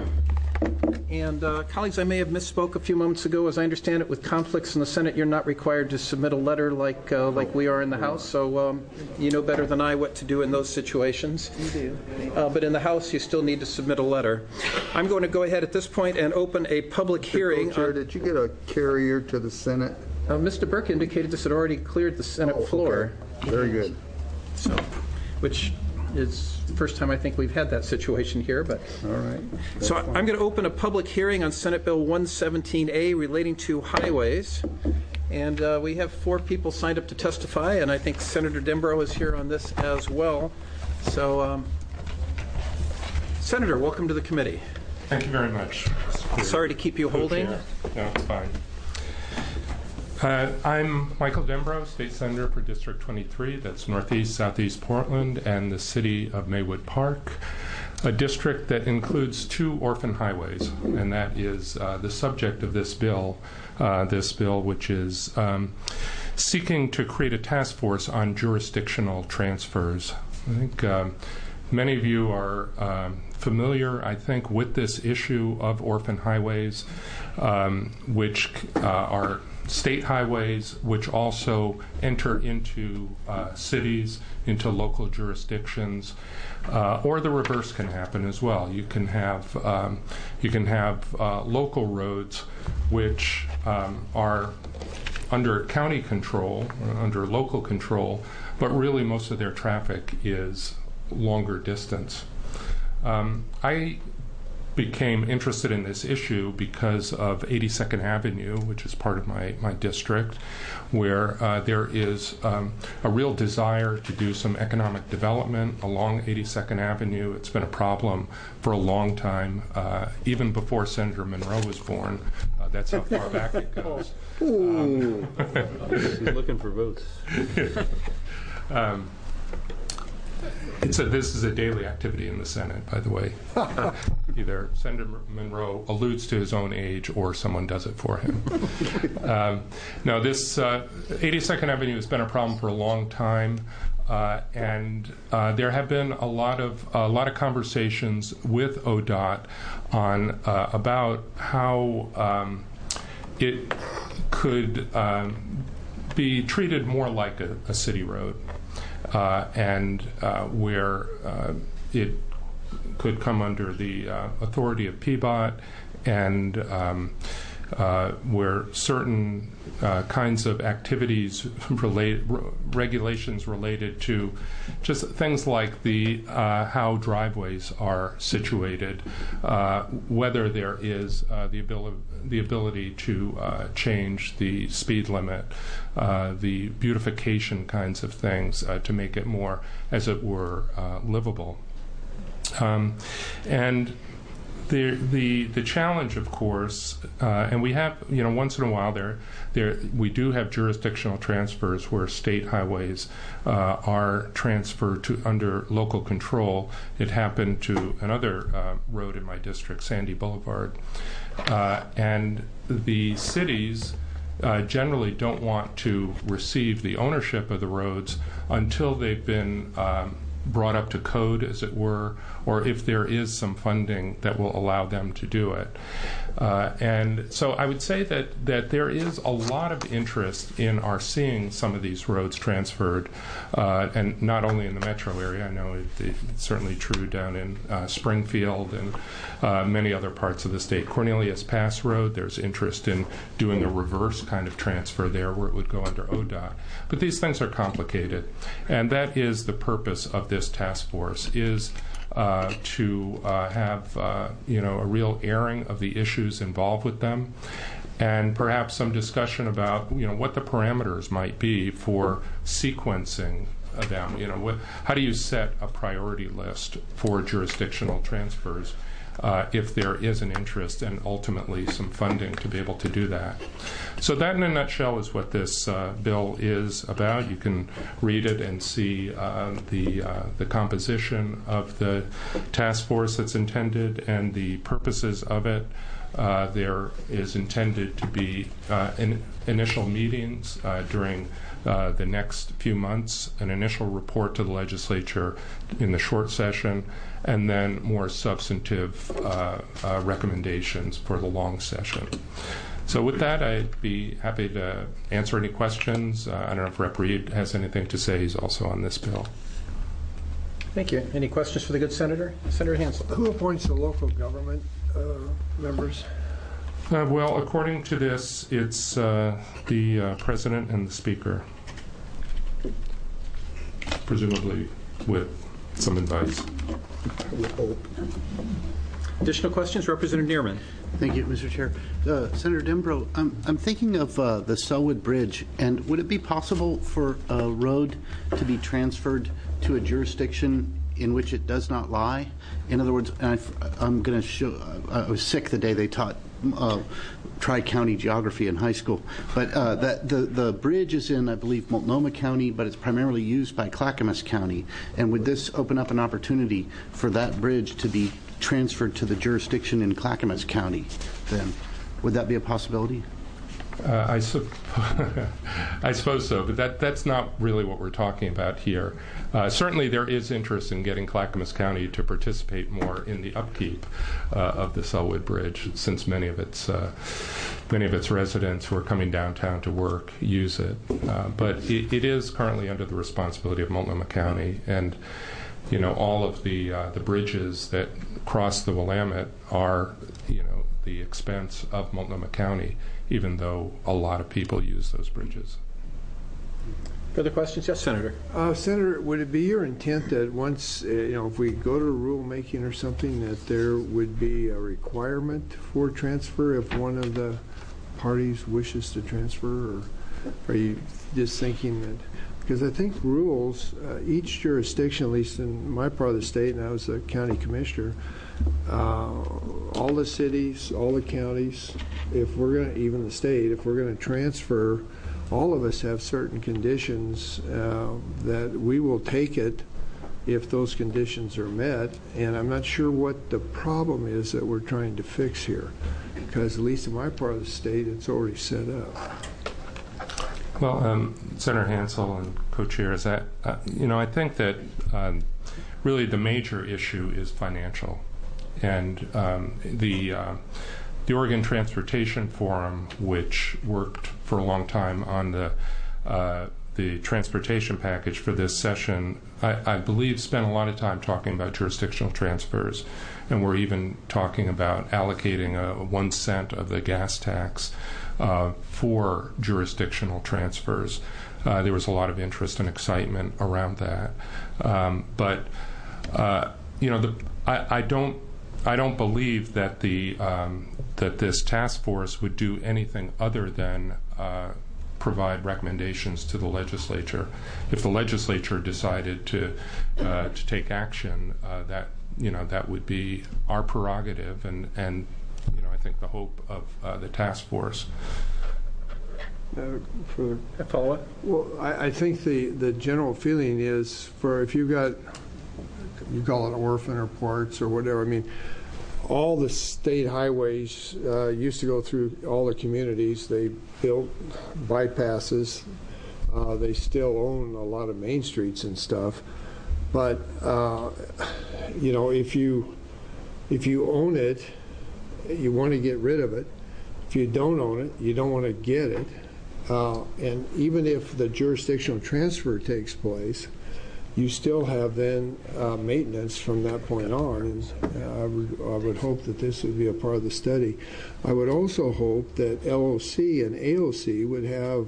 And uh, colleagues, I may have misspoke a few moments ago. As I understand it, with conflicts in the Senate, you're not required to submit a letter like uh, like we are in the House. So um, you know better than I what to do in those situations. You do. Uh, but in the House, you still need to submit a letter. I'm going to go ahead at this point and open a public hearing. Co-chair, on- did you get a carrier to the Senate? Uh, Mister Burke indicated this had already cleared the Senate Oh, floor. okay. Very good. So, which is the first time I think we've had that situation here. But All right. so That's I'm fine. going to open a public hearing on Senate Bill one seventeen A relating to highways. And uh, we have four people signed up to testify, and I think Senator Dembro is here on this as well. So, um, Senator, welcome to the committee. Thank you very much. Sorry to keep you holding. Co-chair. No, it's fine. Uh, I'm Michael Dembro, State Senator for District twenty-three. That's Northeast, Southeast Portland, and the city of Maywood Park, a district that includes two orphan highways, and that is uh, the subject of this bill, uh, this bill which is um, seeking to create a task force on jurisdictional transfers. I think um, many of you are um, familiar, I think, with this issue of orphan highways, um, which uh, are state highways, which also enter into uh, cities, into local jurisdictions, uh, or the reverse can happen as well. You can have um, you can have uh, local roads which um, are under county control, or under local control, but really most of their traffic is longer distance. Um, I became interested in this issue because of eighty-second Avenue, which is part of my, my district, where uh, there is um, a real desire to do some economic development along eighty-second Avenue. It's been a problem for a long time, uh, even before Senator Monroe was born. Uh, that's how far back it goes. Ooh. He's looking for votes. um, It's a, this is a daily activity in the Senate, by the way. Uh, either Senator Monroe alludes to his own age or someone does it for him. um, no, this uh, eighty-second Avenue has been a problem for a long time, uh, and uh, there have been a lot of a lot of conversations with O D O T on uh, about how um, it could um, be treated more like a, a city road. Uh, and uh, where uh, it could come under the uh, authority of P B O T, and um, uh, where certain uh, kinds of activities, relate, r- regulations related to just things like the uh, how driveways are situated, uh, whether there is uh, the ability the ability to uh, change the speed limit, uh, the beautification kinds of things uh, to make it more, as it were, uh, livable. Um, and the the the challenge, of course, uh, and we have, you know, once in a while there there we do have jurisdictional transfers where state highways uh, are transferred to under local control. It happened to another uh, road in my district, Sandy Boulevard, uh, and the cities uh, generally don't want to receive the ownership of the roads until they've been um, brought up to code, as it were, or if there is some funding that will allow them to do it. Uh, and so I would say that, that there is a lot of interest in our seeing some of these roads transferred, uh, and not only in the metro area. I know it, it's certainly true down in uh, Springfield and uh, many other parts of the state. Cornelius Pass Road, there's interest in doing a reverse kind of transfer there where it would go under O D O T. But these things are complicated, and that is the purpose of this task force, is Uh, to uh, have uh, you know, a real airing of the issues involved with them, and perhaps some discussion about, you know, what the parameters might be for sequencing them. You know, what, how do you set a priority list for jurisdictional transfers uh, if there is an interest and ultimately some funding to be able to do that? So that, in a nutshell, is what this uh, bill is about. You can read it and see uh, the uh, the composition of the task force that's intended and the purposes of it. Uh, there is intended to be uh, in initial meetings uh, during uh, the next few months, an initial report to the legislature in the short session, and then more substantive uh, uh, recommendations for the long session. So with that, I'd be happy to answer any questions. Uh, I don't know if Representative Reed has anything to say. He's also on this bill. Thank you. Any questions for the good senator? Senator Hansel. Who appoints the local government uh, members? Uh, well, according to this, it's uh, the uh, president and the speaker, presumably with some advice. Additional questions? Representative Neerman. Thank you, Mister Chair. Uh, Senator Dembro, I'm, I'm thinking of uh, the Selwood Bridge, and would it be possible for a road to be transferred to a jurisdiction in which it does not lie? In other words, and I, I'm going to show, I was sick the day they taught uh, tri-county geography in high school, but uh, that the, the bridge is in, I believe, Multnomah County, but it's primarily used by Clackamas County. And would this open up an opportunity for that bridge to be transferred to the jurisdiction in Clackamas County then? Would that be a possibility? Uh, I, sup- I suppose so, but that, that's not really what we're talking about here. Uh, certainly there is interest in getting Clackamas County to participate more in the upkeep uh, of the Selwood Bridge, since many of its uh, many of its residents who are coming downtown to work use it. Uh, but it, it is currently under the responsibility of Multnomah County, and you know, all of the uh, the bridges that cross the Willamette are, you know, the expense of Multnomah County, even though a lot of people use those bridges. Further questions? Yes, Senator. Uh, Senator, would it be your intent that once, uh, you know, if we go to rulemaking or something, that there would be a requirement for transfer if one of the parties wishes to transfer, or are you just thinking that? Because I think rules, uh, each jurisdiction, at least in my part of the state, and I was a county commissioner, uh, all the cities, all the counties, if we're going to, even the state, if we're going to transfer, all of us have certain conditions uh, that we will take it if those conditions are met. And I'm not sure what the problem is that we're trying to fix here, because at least in my part of the state, it's already set up. Well, um, Senator Hansel and co-chairs, that uh, you know, I think that um, really the major issue is financial, and um, the uh, the Oregon Transportation Forum, which worked for a long time on the uh, the transportation package for this session, I, I believe spent a lot of time talking about jurisdictional transfers, and we're even talking about allocating a one cent of the gas tax Uh, for jurisdictional transfers. Uh, there was a lot of interest and excitement around that, um, but uh, you know, the, I, I don't, I don't believe that the um, that this task force would do anything other than uh, provide recommendations to the legislature. If the legislature decided to uh, to take action, uh, that you know, that would be our prerogative, and, and you know, I think the hope of uh, the task force. Uh, for, A follow-up? well, I, I think the, the general feeling is for if you've got, you call it orphan or ports or whatever, I mean, all the state highways uh, used to go through all the communities. They built bypasses. Uh, they still own a lot of main streets and stuff. But, uh, you know, if you, if you own it, you want to get rid of it. If you don't own it, you don't want to get it. Uh, and even if the jurisdictional transfer takes place, you still have then uh, maintenance from that point on. And uh, I, would, I would hope that this would be a part of the study. I would also hope that L O C and A O C would have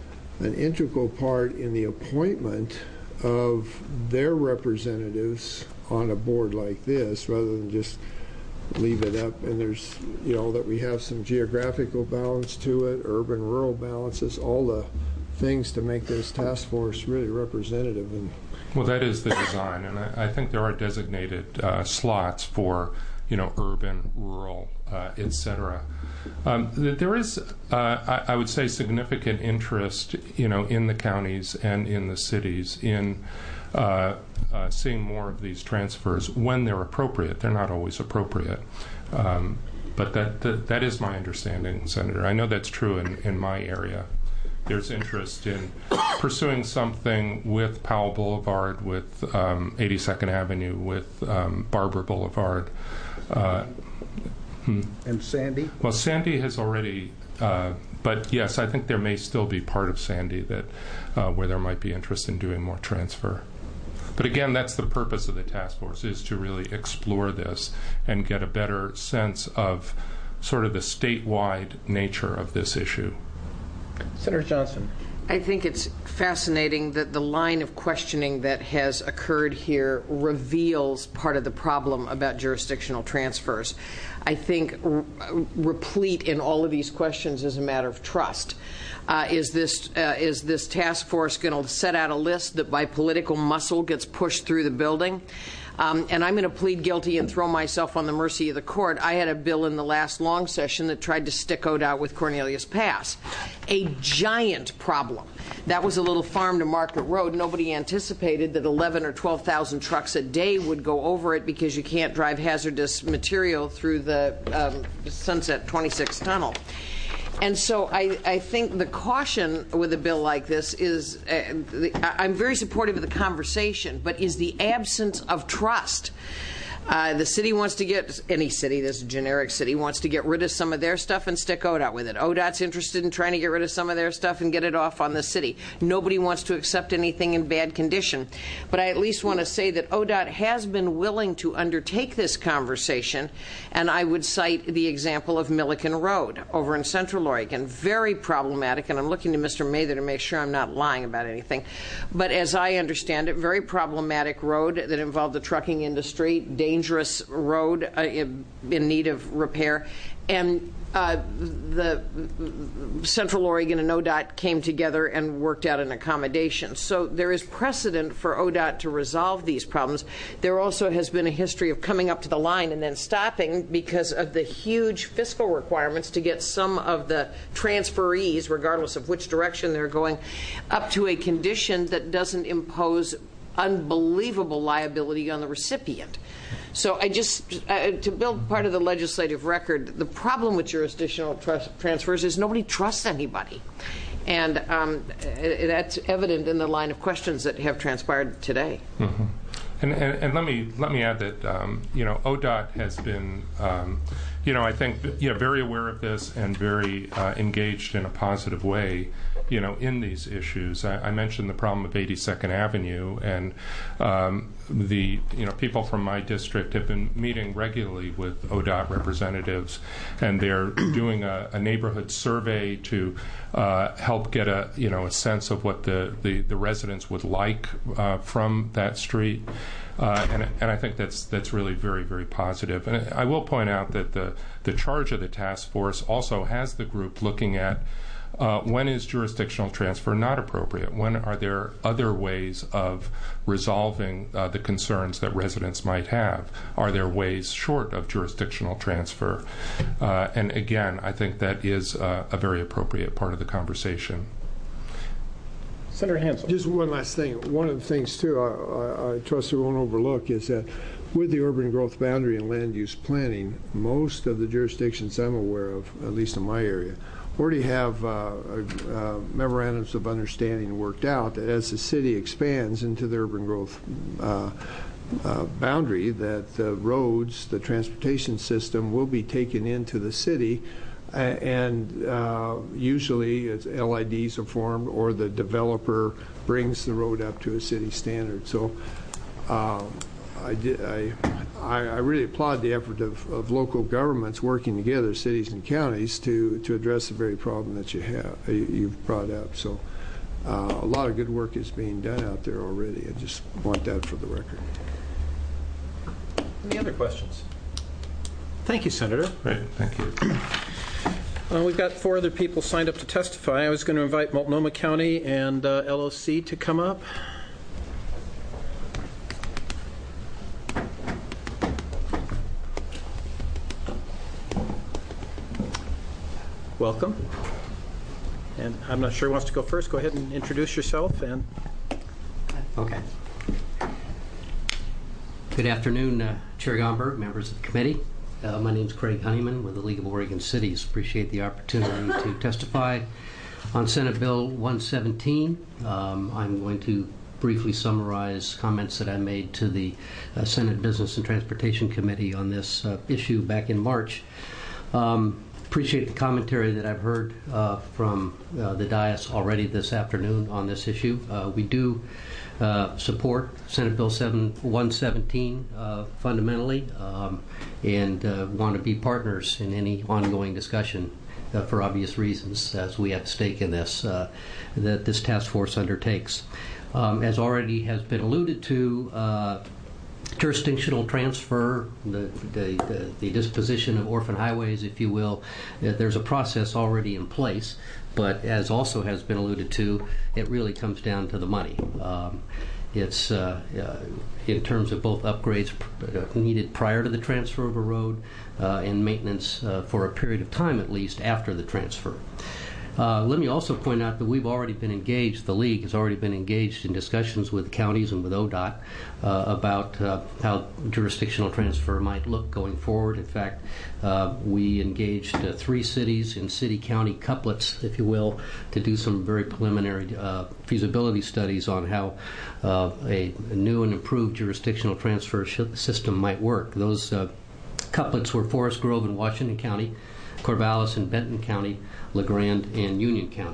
an integral part in the appointment of their representatives on a board like this, rather than just leave it up. And there's, you know, that we have some geographical balance to it, urban rural balances, all the things to make this task force really representative. And well, that is the design, and I, I think there are designated uh, slots for, you know, urban, rural, uh, et cetera. Um, th- there is, uh, I, I would say, significant interest, you know, in the counties and in the cities in uh, uh, seeing more of these transfers when they're appropriate. They're not always appropriate. Um, but that, that that is my understanding, Senator. I know that's true in, in my area. There's interest in pursuing something with Powell Boulevard, with um, eighty-second Avenue, with um, Barber Boulevard. Uh, hmm. And Sandy? Well, Sandy has already, uh, but yes, I think there may still be part of Sandy that uh, where there might be interest in doing more transfer. But again, that's the purpose of the task force, is to really explore this and get a better sense of sort of the statewide nature of this issue. Senator Johnson. I think it's fascinating that the line of questioning that has occurred here reveals part of the problem about jurisdictional transfers. I think r- replete in all of these questions is a matter of trust. Uh, is this uh, is this task force going to set out a list that by political muscle gets pushed through the building? Um, and I'm going to plead guilty and throw myself on the mercy of the court. I had a bill in the last long session that tried to stick O D O T with Cornelius Pass. A giant problem. That was a little farm to Market Road. Nobody anticipated that eleven or twelve thousand trucks a day would go over it because you can't drive hazardous material through the um, Sunset twenty-six tunnel. And so I, I think the caution with a bill like this is, uh, the, I'm very supportive of the conversation, but is the absence of trust. Uh, the city wants to get, any city, this generic city, wants to get rid of some of their stuff and stick O D O T with it. O D O T's interested in trying to get rid of some of their stuff and get it off on the city. Nobody wants to accept anything in bad condition. But I at least want to say that O D O T has been willing to undertake this conversation, and I would cite the example of Milliken Road over in Central Oregon. Very problematic, and I'm looking to Mister Mather to make sure I'm not lying about anything. But as I understand it, very problematic road that involved the trucking industry, dangerous road uh, in, in need of repair, and uh, the Central Oregon and O D O T came together and worked out an accommodation. So there is precedent for O D O T to resolve these problems. There also has been a history of coming up to the line and then stopping because of the huge fiscal requirements to get some of the transferees, regardless of which direction they're going, up to a condition that doesn't impose unbelievable liability on the recipient. So I just, uh, to build part of the legislative record, the problem with jurisdictional trust transfers is nobody trusts anybody. And um, that's evident in the line of questions that have transpired today. Mm-hmm. And, and, and let me let me add that um, you know, O D O T has been um, you know, I think you know, very aware of this and very uh, engaged in a positive way, you know, in these issues. I, I mentioned the problem of eighty-second Avenue, and um, the you know, people from my district have been meeting regularly with O D O T representatives, and they're doing a, a neighborhood survey to uh, help get a you know, a sense of what the the, the residents would like uh, from that street. Uh, and, and I think that's that's really very, very positive. And I will point out that the, the charge of the task force also has the group looking at Uh, when is jurisdictional transfer not appropriate? When are there other ways of resolving uh, the concerns that residents might have? Are there ways short of jurisdictional transfer? Uh, and again, I think that is uh, a very appropriate part of the conversation. Senator Hansel. Just one last thing. One of the things, too, I, I, I trust we won't overlook is that with the urban growth boundary and land use planning, most of the jurisdictions I'm aware of, at least in my area, already have uh, uh, memorandums of understanding worked out that as the city expands into the urban growth uh, uh, boundary, that the roads, the transportation system will be taken into the city, uh, and uh, usually it's L I Ds are formed or the developer brings the road up to a city standard. So uh, I, did, I, I really applaud the effort of, of local governments working together, cities and counties, to, to address the very problem that you have, you've brought up. So uh, a lot of good work is being done out there already. I just want that for the record. Any other questions? Thank you, Senator. Great, thank you. Uh, we've got four other people signed up to testify. I was going to invite Multnomah County and uh, L O C to come up. Welcome. And I'm not sure who wants to go first. Go ahead and introduce yourself. And okay. Good afternoon, uh, Chair Gomberg, members of the committee. Uh, my name is Craig Honeyman with the League of Oregon Cities. Appreciate the opportunity to testify on Senate Bill one seventeen. Um, I'm going to briefly summarize comments that I made to the uh, Senate Business and Transportation Committee on this uh, issue back in March. Um, appreciate the commentary that I've heard uh, from uh, the dais already this afternoon on this issue. Uh, we do uh, support Senate Bill one seventeen uh, fundamentally, um, and uh, want to be partners in any ongoing discussion uh, for obvious reasons, as we have stake in this, uh, that this task force undertakes. Um, as already has been alluded to, uh, jurisdictional transfer, the, the, the, the disposition of orphan highways, if you will, uh, there's a process already in place, but as also has been alluded to, it really comes down to the money. Um, it's uh, uh, in terms of both upgrades pr- needed prior to the transfer of a road uh, and maintenance uh, for a period of time at least after the transfer. Uh, let me also point out that we've already been engaged, the League has already been engaged in discussions with counties and with O D O T uh, about uh, how jurisdictional transfer might look going forward. In fact, uh, we engaged uh, three cities in city-county couplets, if you will, to do some very preliminary uh, feasibility studies on how uh, a, a new and improved jurisdictional transfer sh- system might work. Those uh, couplets were Forest Grove in Washington County, Corvallis in Benton County, LeGrand, and Union County.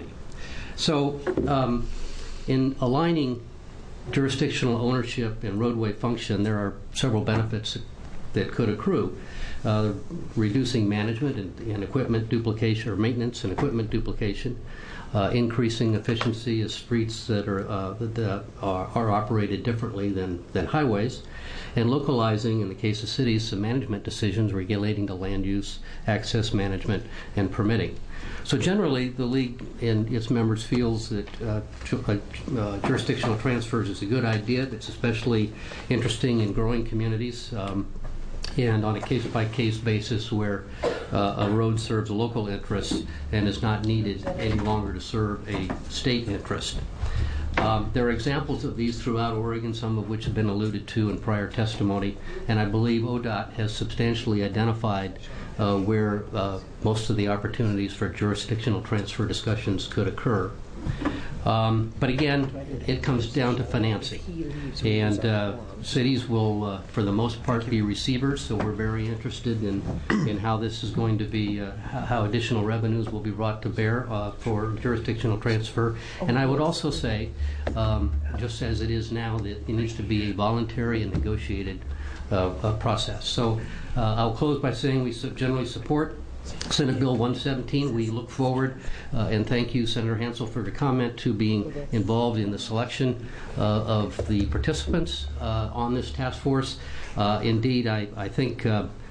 So um, in aligning jurisdictional ownership and roadway function, there are several benefits that could accrue. Uh, reducing management and, and equipment duplication, or maintenance and equipment duplication, uh, increasing efficiency of streets that are, uh, that are, are operated differently than, than highways, and localizing, in the case of cities, some management decisions relating to land use, access management, and permitting. So generally, the League and its members feels that uh, uh, jurisdictional transfers is a good idea. It's especially interesting in growing communities, um, and on a case-by-case basis where uh, a road serves a local interest and is not needed any longer to serve a state interest. Um, there are examples of these throughout Oregon, some of which have been alluded to in prior testimony, and I believe O D O T has substantially identified uh, where uh, most of the opportunities for jurisdictional transfer discussions could occur. Um, but again, it comes down to financing, and uh, cities will, uh, for the most part, be receivers. So we're very interested in in how this is going to be, uh, how additional revenues will be brought to bear uh, for jurisdictional transfer. And I would also say, um, just as it is now, that it needs to be a voluntary and negotiated uh, uh, process. So uh, I'll close by saying we generally support Senate Bill one seventeen. We look forward, uh, and thank you, Senator Hansel, for the comment, to being involved in the selection uh, of the participants uh, on this task force. Uh, indeed, I, I think uh,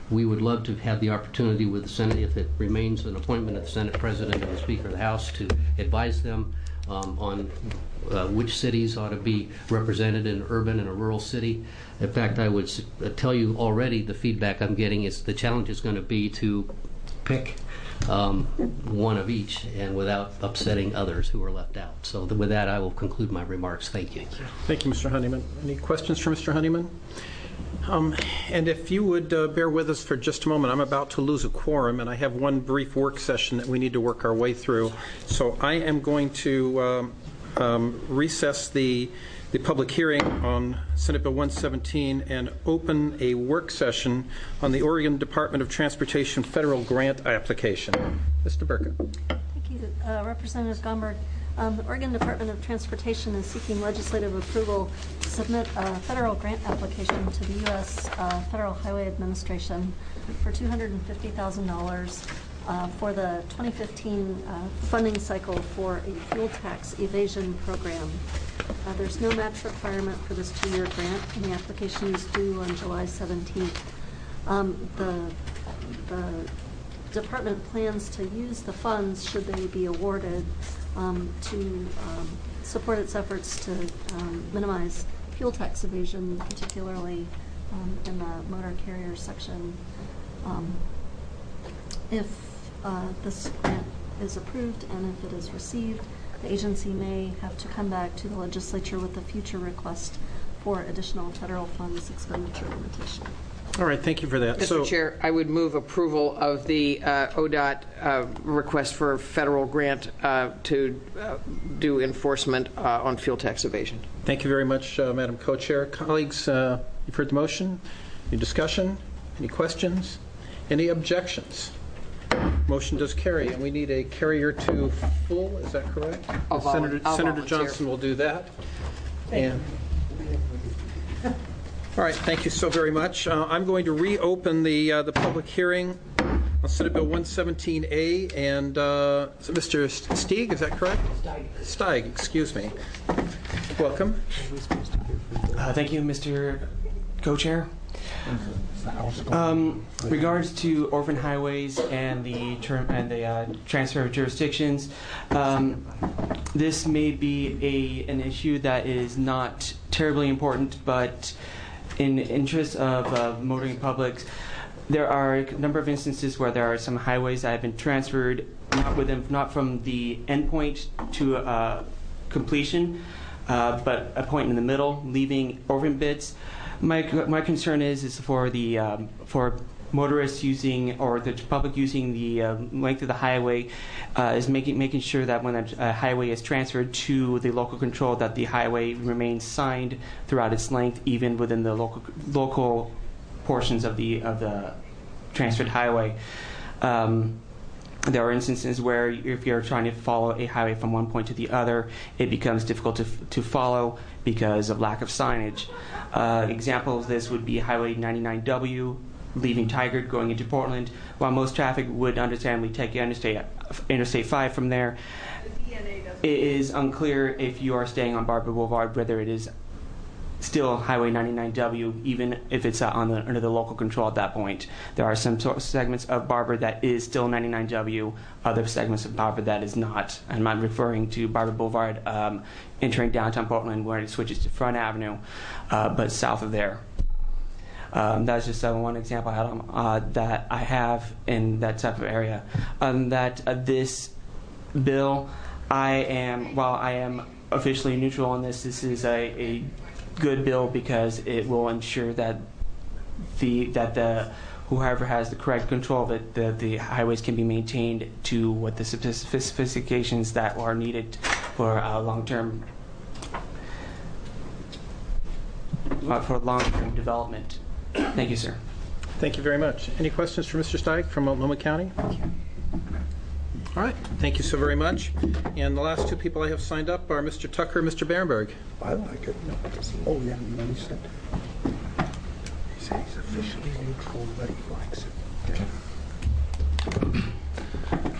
we would love to have the opportunity with the Senate, if it remains an appointment of the Senate President and the Speaker of the House, to advise them um, on uh, which cities ought to be represented in an urban and a rural city. In fact, I would s- tell you already the feedback I'm getting is the challenge is going to be to pick um, one of each, and without upsetting others who are left out. So th- with that, I will conclude my remarks. Thank you. Thank you, Mister Honeyman. Any questions for Mister Honeyman? Um, and if you would uh, bear with us for just a moment, I'm about to lose a quorum, and I have one brief work session that we need to work our way through. So I am going to um, um, recess the the public hearing on Senate Bill one seventeen and open a work session on the Oregon Department of Transportation federal grant application. Mister Burka. Thank you, uh, Representative Gomberg. Um, the Oregon Department of Transportation is seeking legislative approval to submit a federal grant application to the U S Uh, Federal Highway Administration for two hundred fifty thousand dollars uh, for the twenty fifteen uh, funding cycle for a fuel tax evasion program. Uh, there's no match requirement for this two-year grant, and the application is due on July seventeenth. Um, the, the department plans to use the funds, should they be awarded, um, to um, support its efforts to um, minimize fuel tax evasion, particularly um, in the motor carrier section. Um, if uh, this grant is approved and if it is received, the agency may have to come back to the legislature with a future request for additional federal funds expenditure limitation. All right, thank you for that. Mister So, Chair, I would move approval of the uh, O D O T uh, request for federal grant uh, to uh, do enforcement uh, on fuel tax evasion. thank you very much, uh, Madam Co-Chair. Colleagues, uh, you've heard the motion. Any discussion? Any questions? Any objections? Motion does carry, and we need a carrier to full, is that correct? I'll vol- Senator, I'll Senator volunteer. Johnson will do that. And all right, thank you so very much. Uh, I'm going to reopen the uh, the public hearing on Senate Bill one seventeen A, and uh, is it Mister Stieg, is that correct? Steig. Steig, excuse me. Welcome. Uh, thank you, Mister Co-Chair. Um, regards to orphan highways and the term and the uh, transfer of jurisdictions, um, this may be a an issue that is not terribly important, but in the interest of uh, motoring publics, there are a number of instances where there are some highways that have been transferred not within not from the endpoint to uh, completion, uh, but a point in the middle, leaving orphan bits. My my concern is is for the um, for motorists using or the public using the uh, length of the highway uh, is making making sure that when a, a highway is transferred to the local control, that the highway remains signed throughout its length, even within the local local portions of the of the transferred highway. Um, There are instances where if you're trying to follow a highway from one point to the other, it becomes difficult to, to follow because of lack of signage. Uh, example of this would be Highway ninety-nine W, leaving Tigard, going into Portland. While most traffic would understandably take Interstate, Interstate five from there, it is unclear if you are staying on Barber Boulevard whether it is still Highway ninety-nine W, even if it's uh, on the, under the local control at that point. There are some sort of segments of Barber that is still ninety-nine W, other segments of Barber that is not. And I'm referring to Barber Boulevard um, entering downtown Portland where it switches to Front Avenue, uh, but south of there. Um, that's just uh, one example uh, that I have in that type of area. Um, that uh, this bill, I am, while I am officially neutral on this, this is a, a good bill because it will ensure that the that the whoever has the correct control of it, the the highways can be maintained to what the specifications that are needed for uh, long-term uh, for long-term development. Thank you, sir. Thank you very much. Any questions for Mister Steig from Multnomah County? All right, thank you so very much. And the last two people I have signed up are Mister Tucker and Mister Barenberg. I like it. Oh, yeah, he said, he said he's officially neutral, but he likes it. Okay.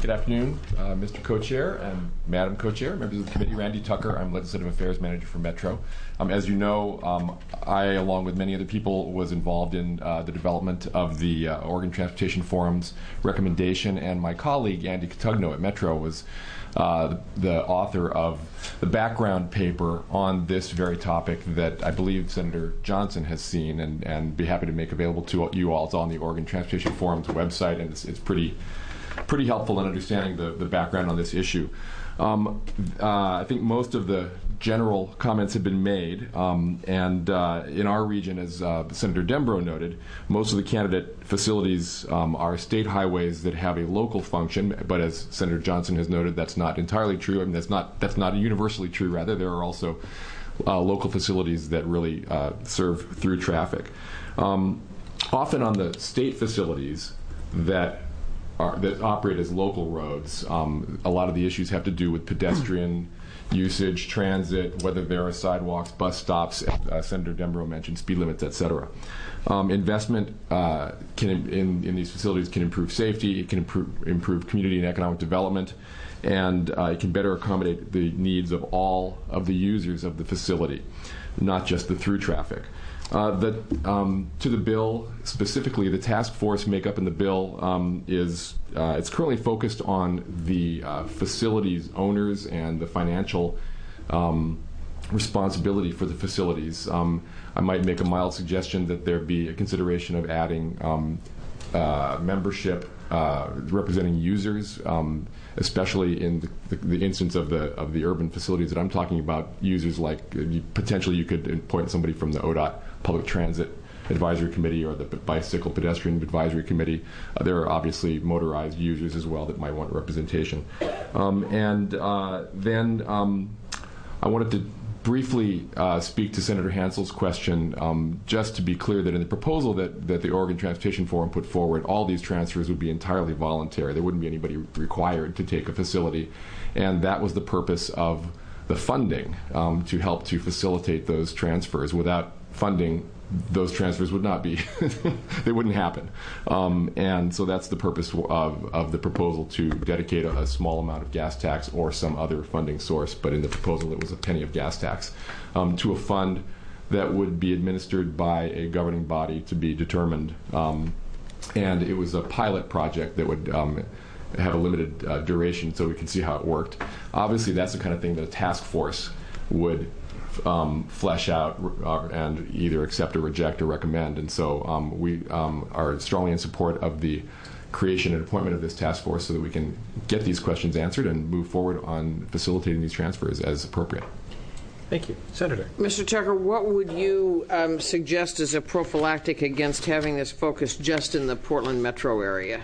Good afternoon, uh, Mister Co-Chair and Madam Co-Chair, members of the committee. Randy Tucker, I'm Legislative Affairs Manager for Metro. Um, as you know, um, I, along with many other people, was involved in uh, the development of the uh, Oregon Transportation Forum's recommendation, and my colleague, Andy Cotugno at Metro, was uh, the, the author of the background paper on this very topic that I believe Senator Johnson has seen and, and be happy to make available to you all. It's on the Oregon Transportation Forum's website, and it's, it's pretty pretty helpful in understanding the, the background on this issue. Um, uh, I think most of the general comments have been made, um, and uh, in our region, as uh, Senator Dembro noted, most of the candidate facilities um, are state highways that have a local function, but as Senator Johnson has noted, that's not entirely true. I mean, that's not, that's not universally true. Rather, there are also uh, local facilities that really uh, serve through traffic. Um, often on the state facilities that Are, that operate as local roads. Um, a lot of the issues have to do with pedestrian usage, transit, whether there are sidewalks, bus stops, uh, Senator Dembro mentioned speed limits, et cetera. Um, investment uh, can in, in these facilities can improve safety, it can improve, improve community and economic development, and uh, it can better accommodate the needs of all of the users of the facility, not just the through traffic. Uh, the, um, to the bill, specifically, the task force makeup in the bill um, is uh, it's currently focused on the uh, facilities owners and the financial um, responsibility for the facilities. Um, I might make a mild suggestion that there be a consideration of adding um, uh, membership uh, representing users, um, especially in the, the, the instance of the of the urban facilities that I'm talking about. Users like uh, you, potentially you could appoint somebody from the O D O T Public Transit Advisory Committee or the Bicycle Pedestrian Advisory Committee. Uh, there are obviously motorized users as well that might want representation. Um, and uh, then um, I wanted to briefly uh, speak to Senator Hansel's question, um, just to be clear that in the proposal that, that the Oregon Transportation Forum put forward, all these transfers would be entirely voluntary. There wouldn't be anybody required to take a facility. And that was the purpose of the funding, um, to help to facilitate those transfers. Without funding, those transfers would not be, they wouldn't happen. Um, and so that's the purpose of, of the proposal, to dedicate a, a small amount of gas tax or some other funding source, but in the proposal it was a penny of gas tax, um, to a fund that would be administered by a governing body to be determined. Um, and it was a pilot project that would um, have a limited uh, duration so we can see how it worked. Obviously that's the kind of thing that a task force would Um, flesh out uh, and either accept or reject or recommend. And so um, we um, are strongly in support of the creation and appointment of this task force so that we can get these questions answered and move forward on facilitating these transfers as appropriate. Thank you. Senator. Mister Tucker, what would you um, suggest as a prophylactic against having this focus just in the Portland metro area?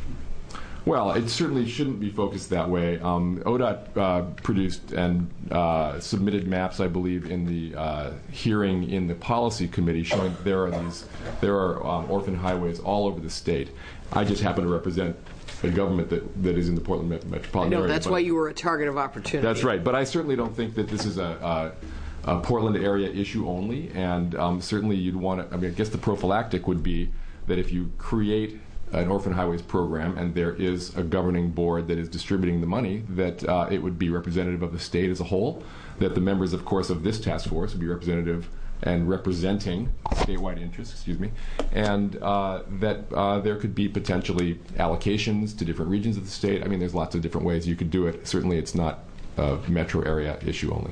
Well, it certainly shouldn't be focused that way. Um, O D O T uh, produced and uh, submitted maps, I believe, in the uh, hearing in the policy committee, showing that there are these, there are um, orphan highways all over the state. I just happen to represent a government that, that is in the Portland met- metropolitan I know, area. that's why you were a target of opportunity. That's right, but I certainly don't think that this is a, a, a Portland area issue only, and um, certainly you'd want to. I mean, I guess the prophylactic would be that if you create an orphan highways program and there is a governing board that is distributing the money, that uh, it would be representative of the state as a whole, that the members, of course, of this task force would be representative and representing statewide interests, excuse me, and uh, that uh, there could be potentially allocations to different regions of the state. I mean, there's lots of different ways you could do it. Certainly it's not a metro area issue only.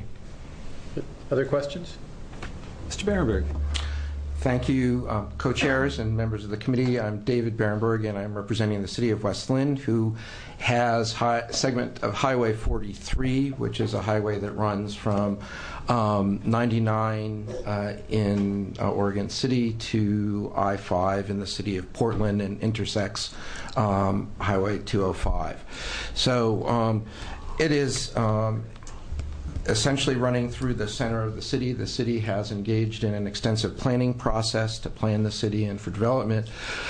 Other questions? Mister Barenberg. Thank you, um, co-chairs and members of the committee. I'm David Barenberg, and I'm representing the city of West Linn, who has a segment of Highway forty-three, which is a highway that runs from um, ninety-nine uh, in uh, Oregon City to I five in the city of Portland, and intersects um, Highway two oh five. So um, it is um, essentially running through the center of the city. The city has engaged in an extensive planning process to plan the city and for development,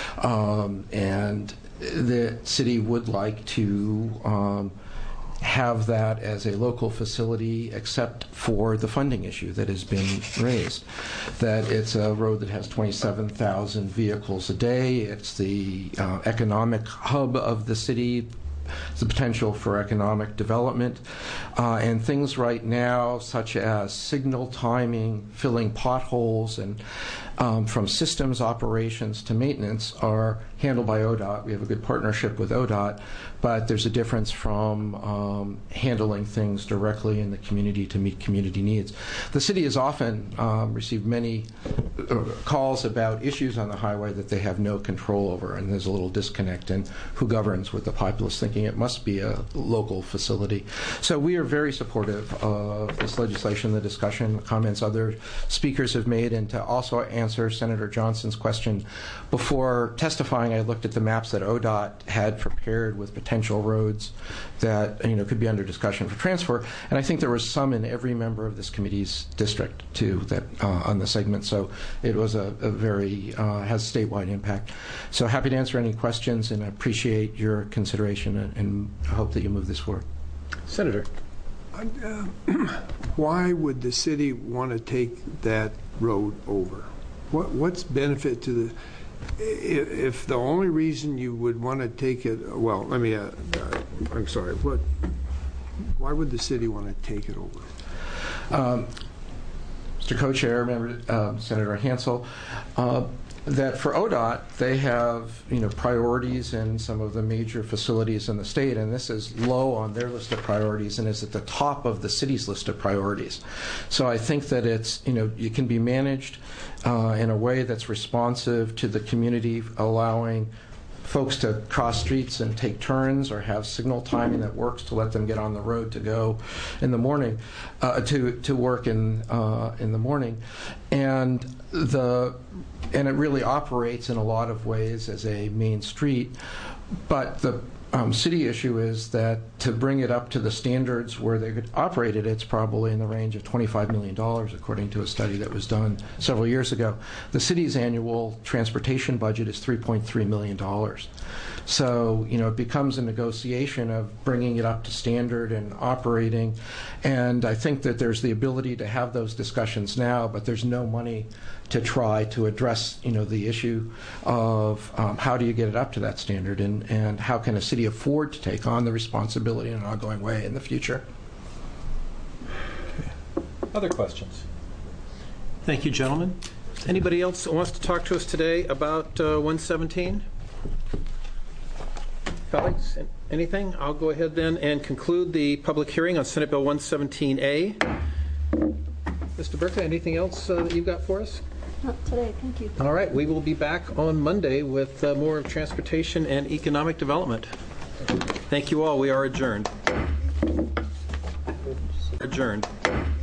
um, and the city would like to um, have that as a local facility, except for the funding issue that has been raised. That it's a road that has twenty-seven thousand vehicles a day. It's the uh, economic hub of the city. the potential for economic development. Uh, and things right now, such as signal timing, filling potholes, and um, from systems operations to maintenance, are handled by O D O T. We have a good partnership with O D O T, but there's a difference from um, handling things directly in the community to meet community needs. The city has often um, received many uh, calls about issues on the highway that they have no control over, and there's a little disconnect in who governs, with the populace thinking it must be a local facility. So we are very supportive of this legislation, the discussion, the comments other speakers have made, and to also answer Senator Johnson's question, before testifying, I looked at the maps that O D O T had prepared with potential roads that, you know, could be under discussion for transfer, and I think there was some in every member of this committee's district too, that uh, on the segment. So it was a, a very uh, has statewide impact. So happy to answer any questions, and I appreciate your consideration, and, and hope that you move this forward. Senator, uh, why would the city want to take that road over? What what's benefit to the? If the only reason you would want to take it, well, let me, uh, uh, I'm sorry, what, why would the city want to take it over? Um, Mister Co-Chair, Member, uh, Senator Hansel, uh, that for O D O T, they have, you know, priorities in some of the major facilities in the state, and this is low on their list of priorities and is at the top of the city's list of priorities. So I think that it's, you know, it can be managed uh, in a way that's responsive to the community, allowing folks to cross streets and take turns, or have signal timing that works to let them get on the road to go in the morning, uh, to to work in uh, in the morning, and the and it really operates in a lot of ways as a main street. But the um, city issue is that to bring it up to the standards where they could operate it, it's probably in the range of twenty-five million dollars, according to a study that was done several years ago. The city's annual transportation budget is three point three million dollars. So, you know, it becomes a negotiation of bringing it up to standard and operating. And I think that there's the ability to have those discussions now, but there's no money to try to address, you know, the issue of um, how do you get it up to that standard, and, and how can a city afford to take on the responsibility in an ongoing way in the future. Okay. Other questions? Thank you, gentlemen. Anybody else who wants to talk to us today about uh, one seventeen? Colleagues, anything? I'll go ahead then and conclude the public hearing on Senate Bill one seventeen A. Mister Burka, anything else uh, that you've got for us? Not today, thank you. All right, we will be back on Monday with uh, more of transportation and economic development. Thank you all. We are adjourned. Adjourned.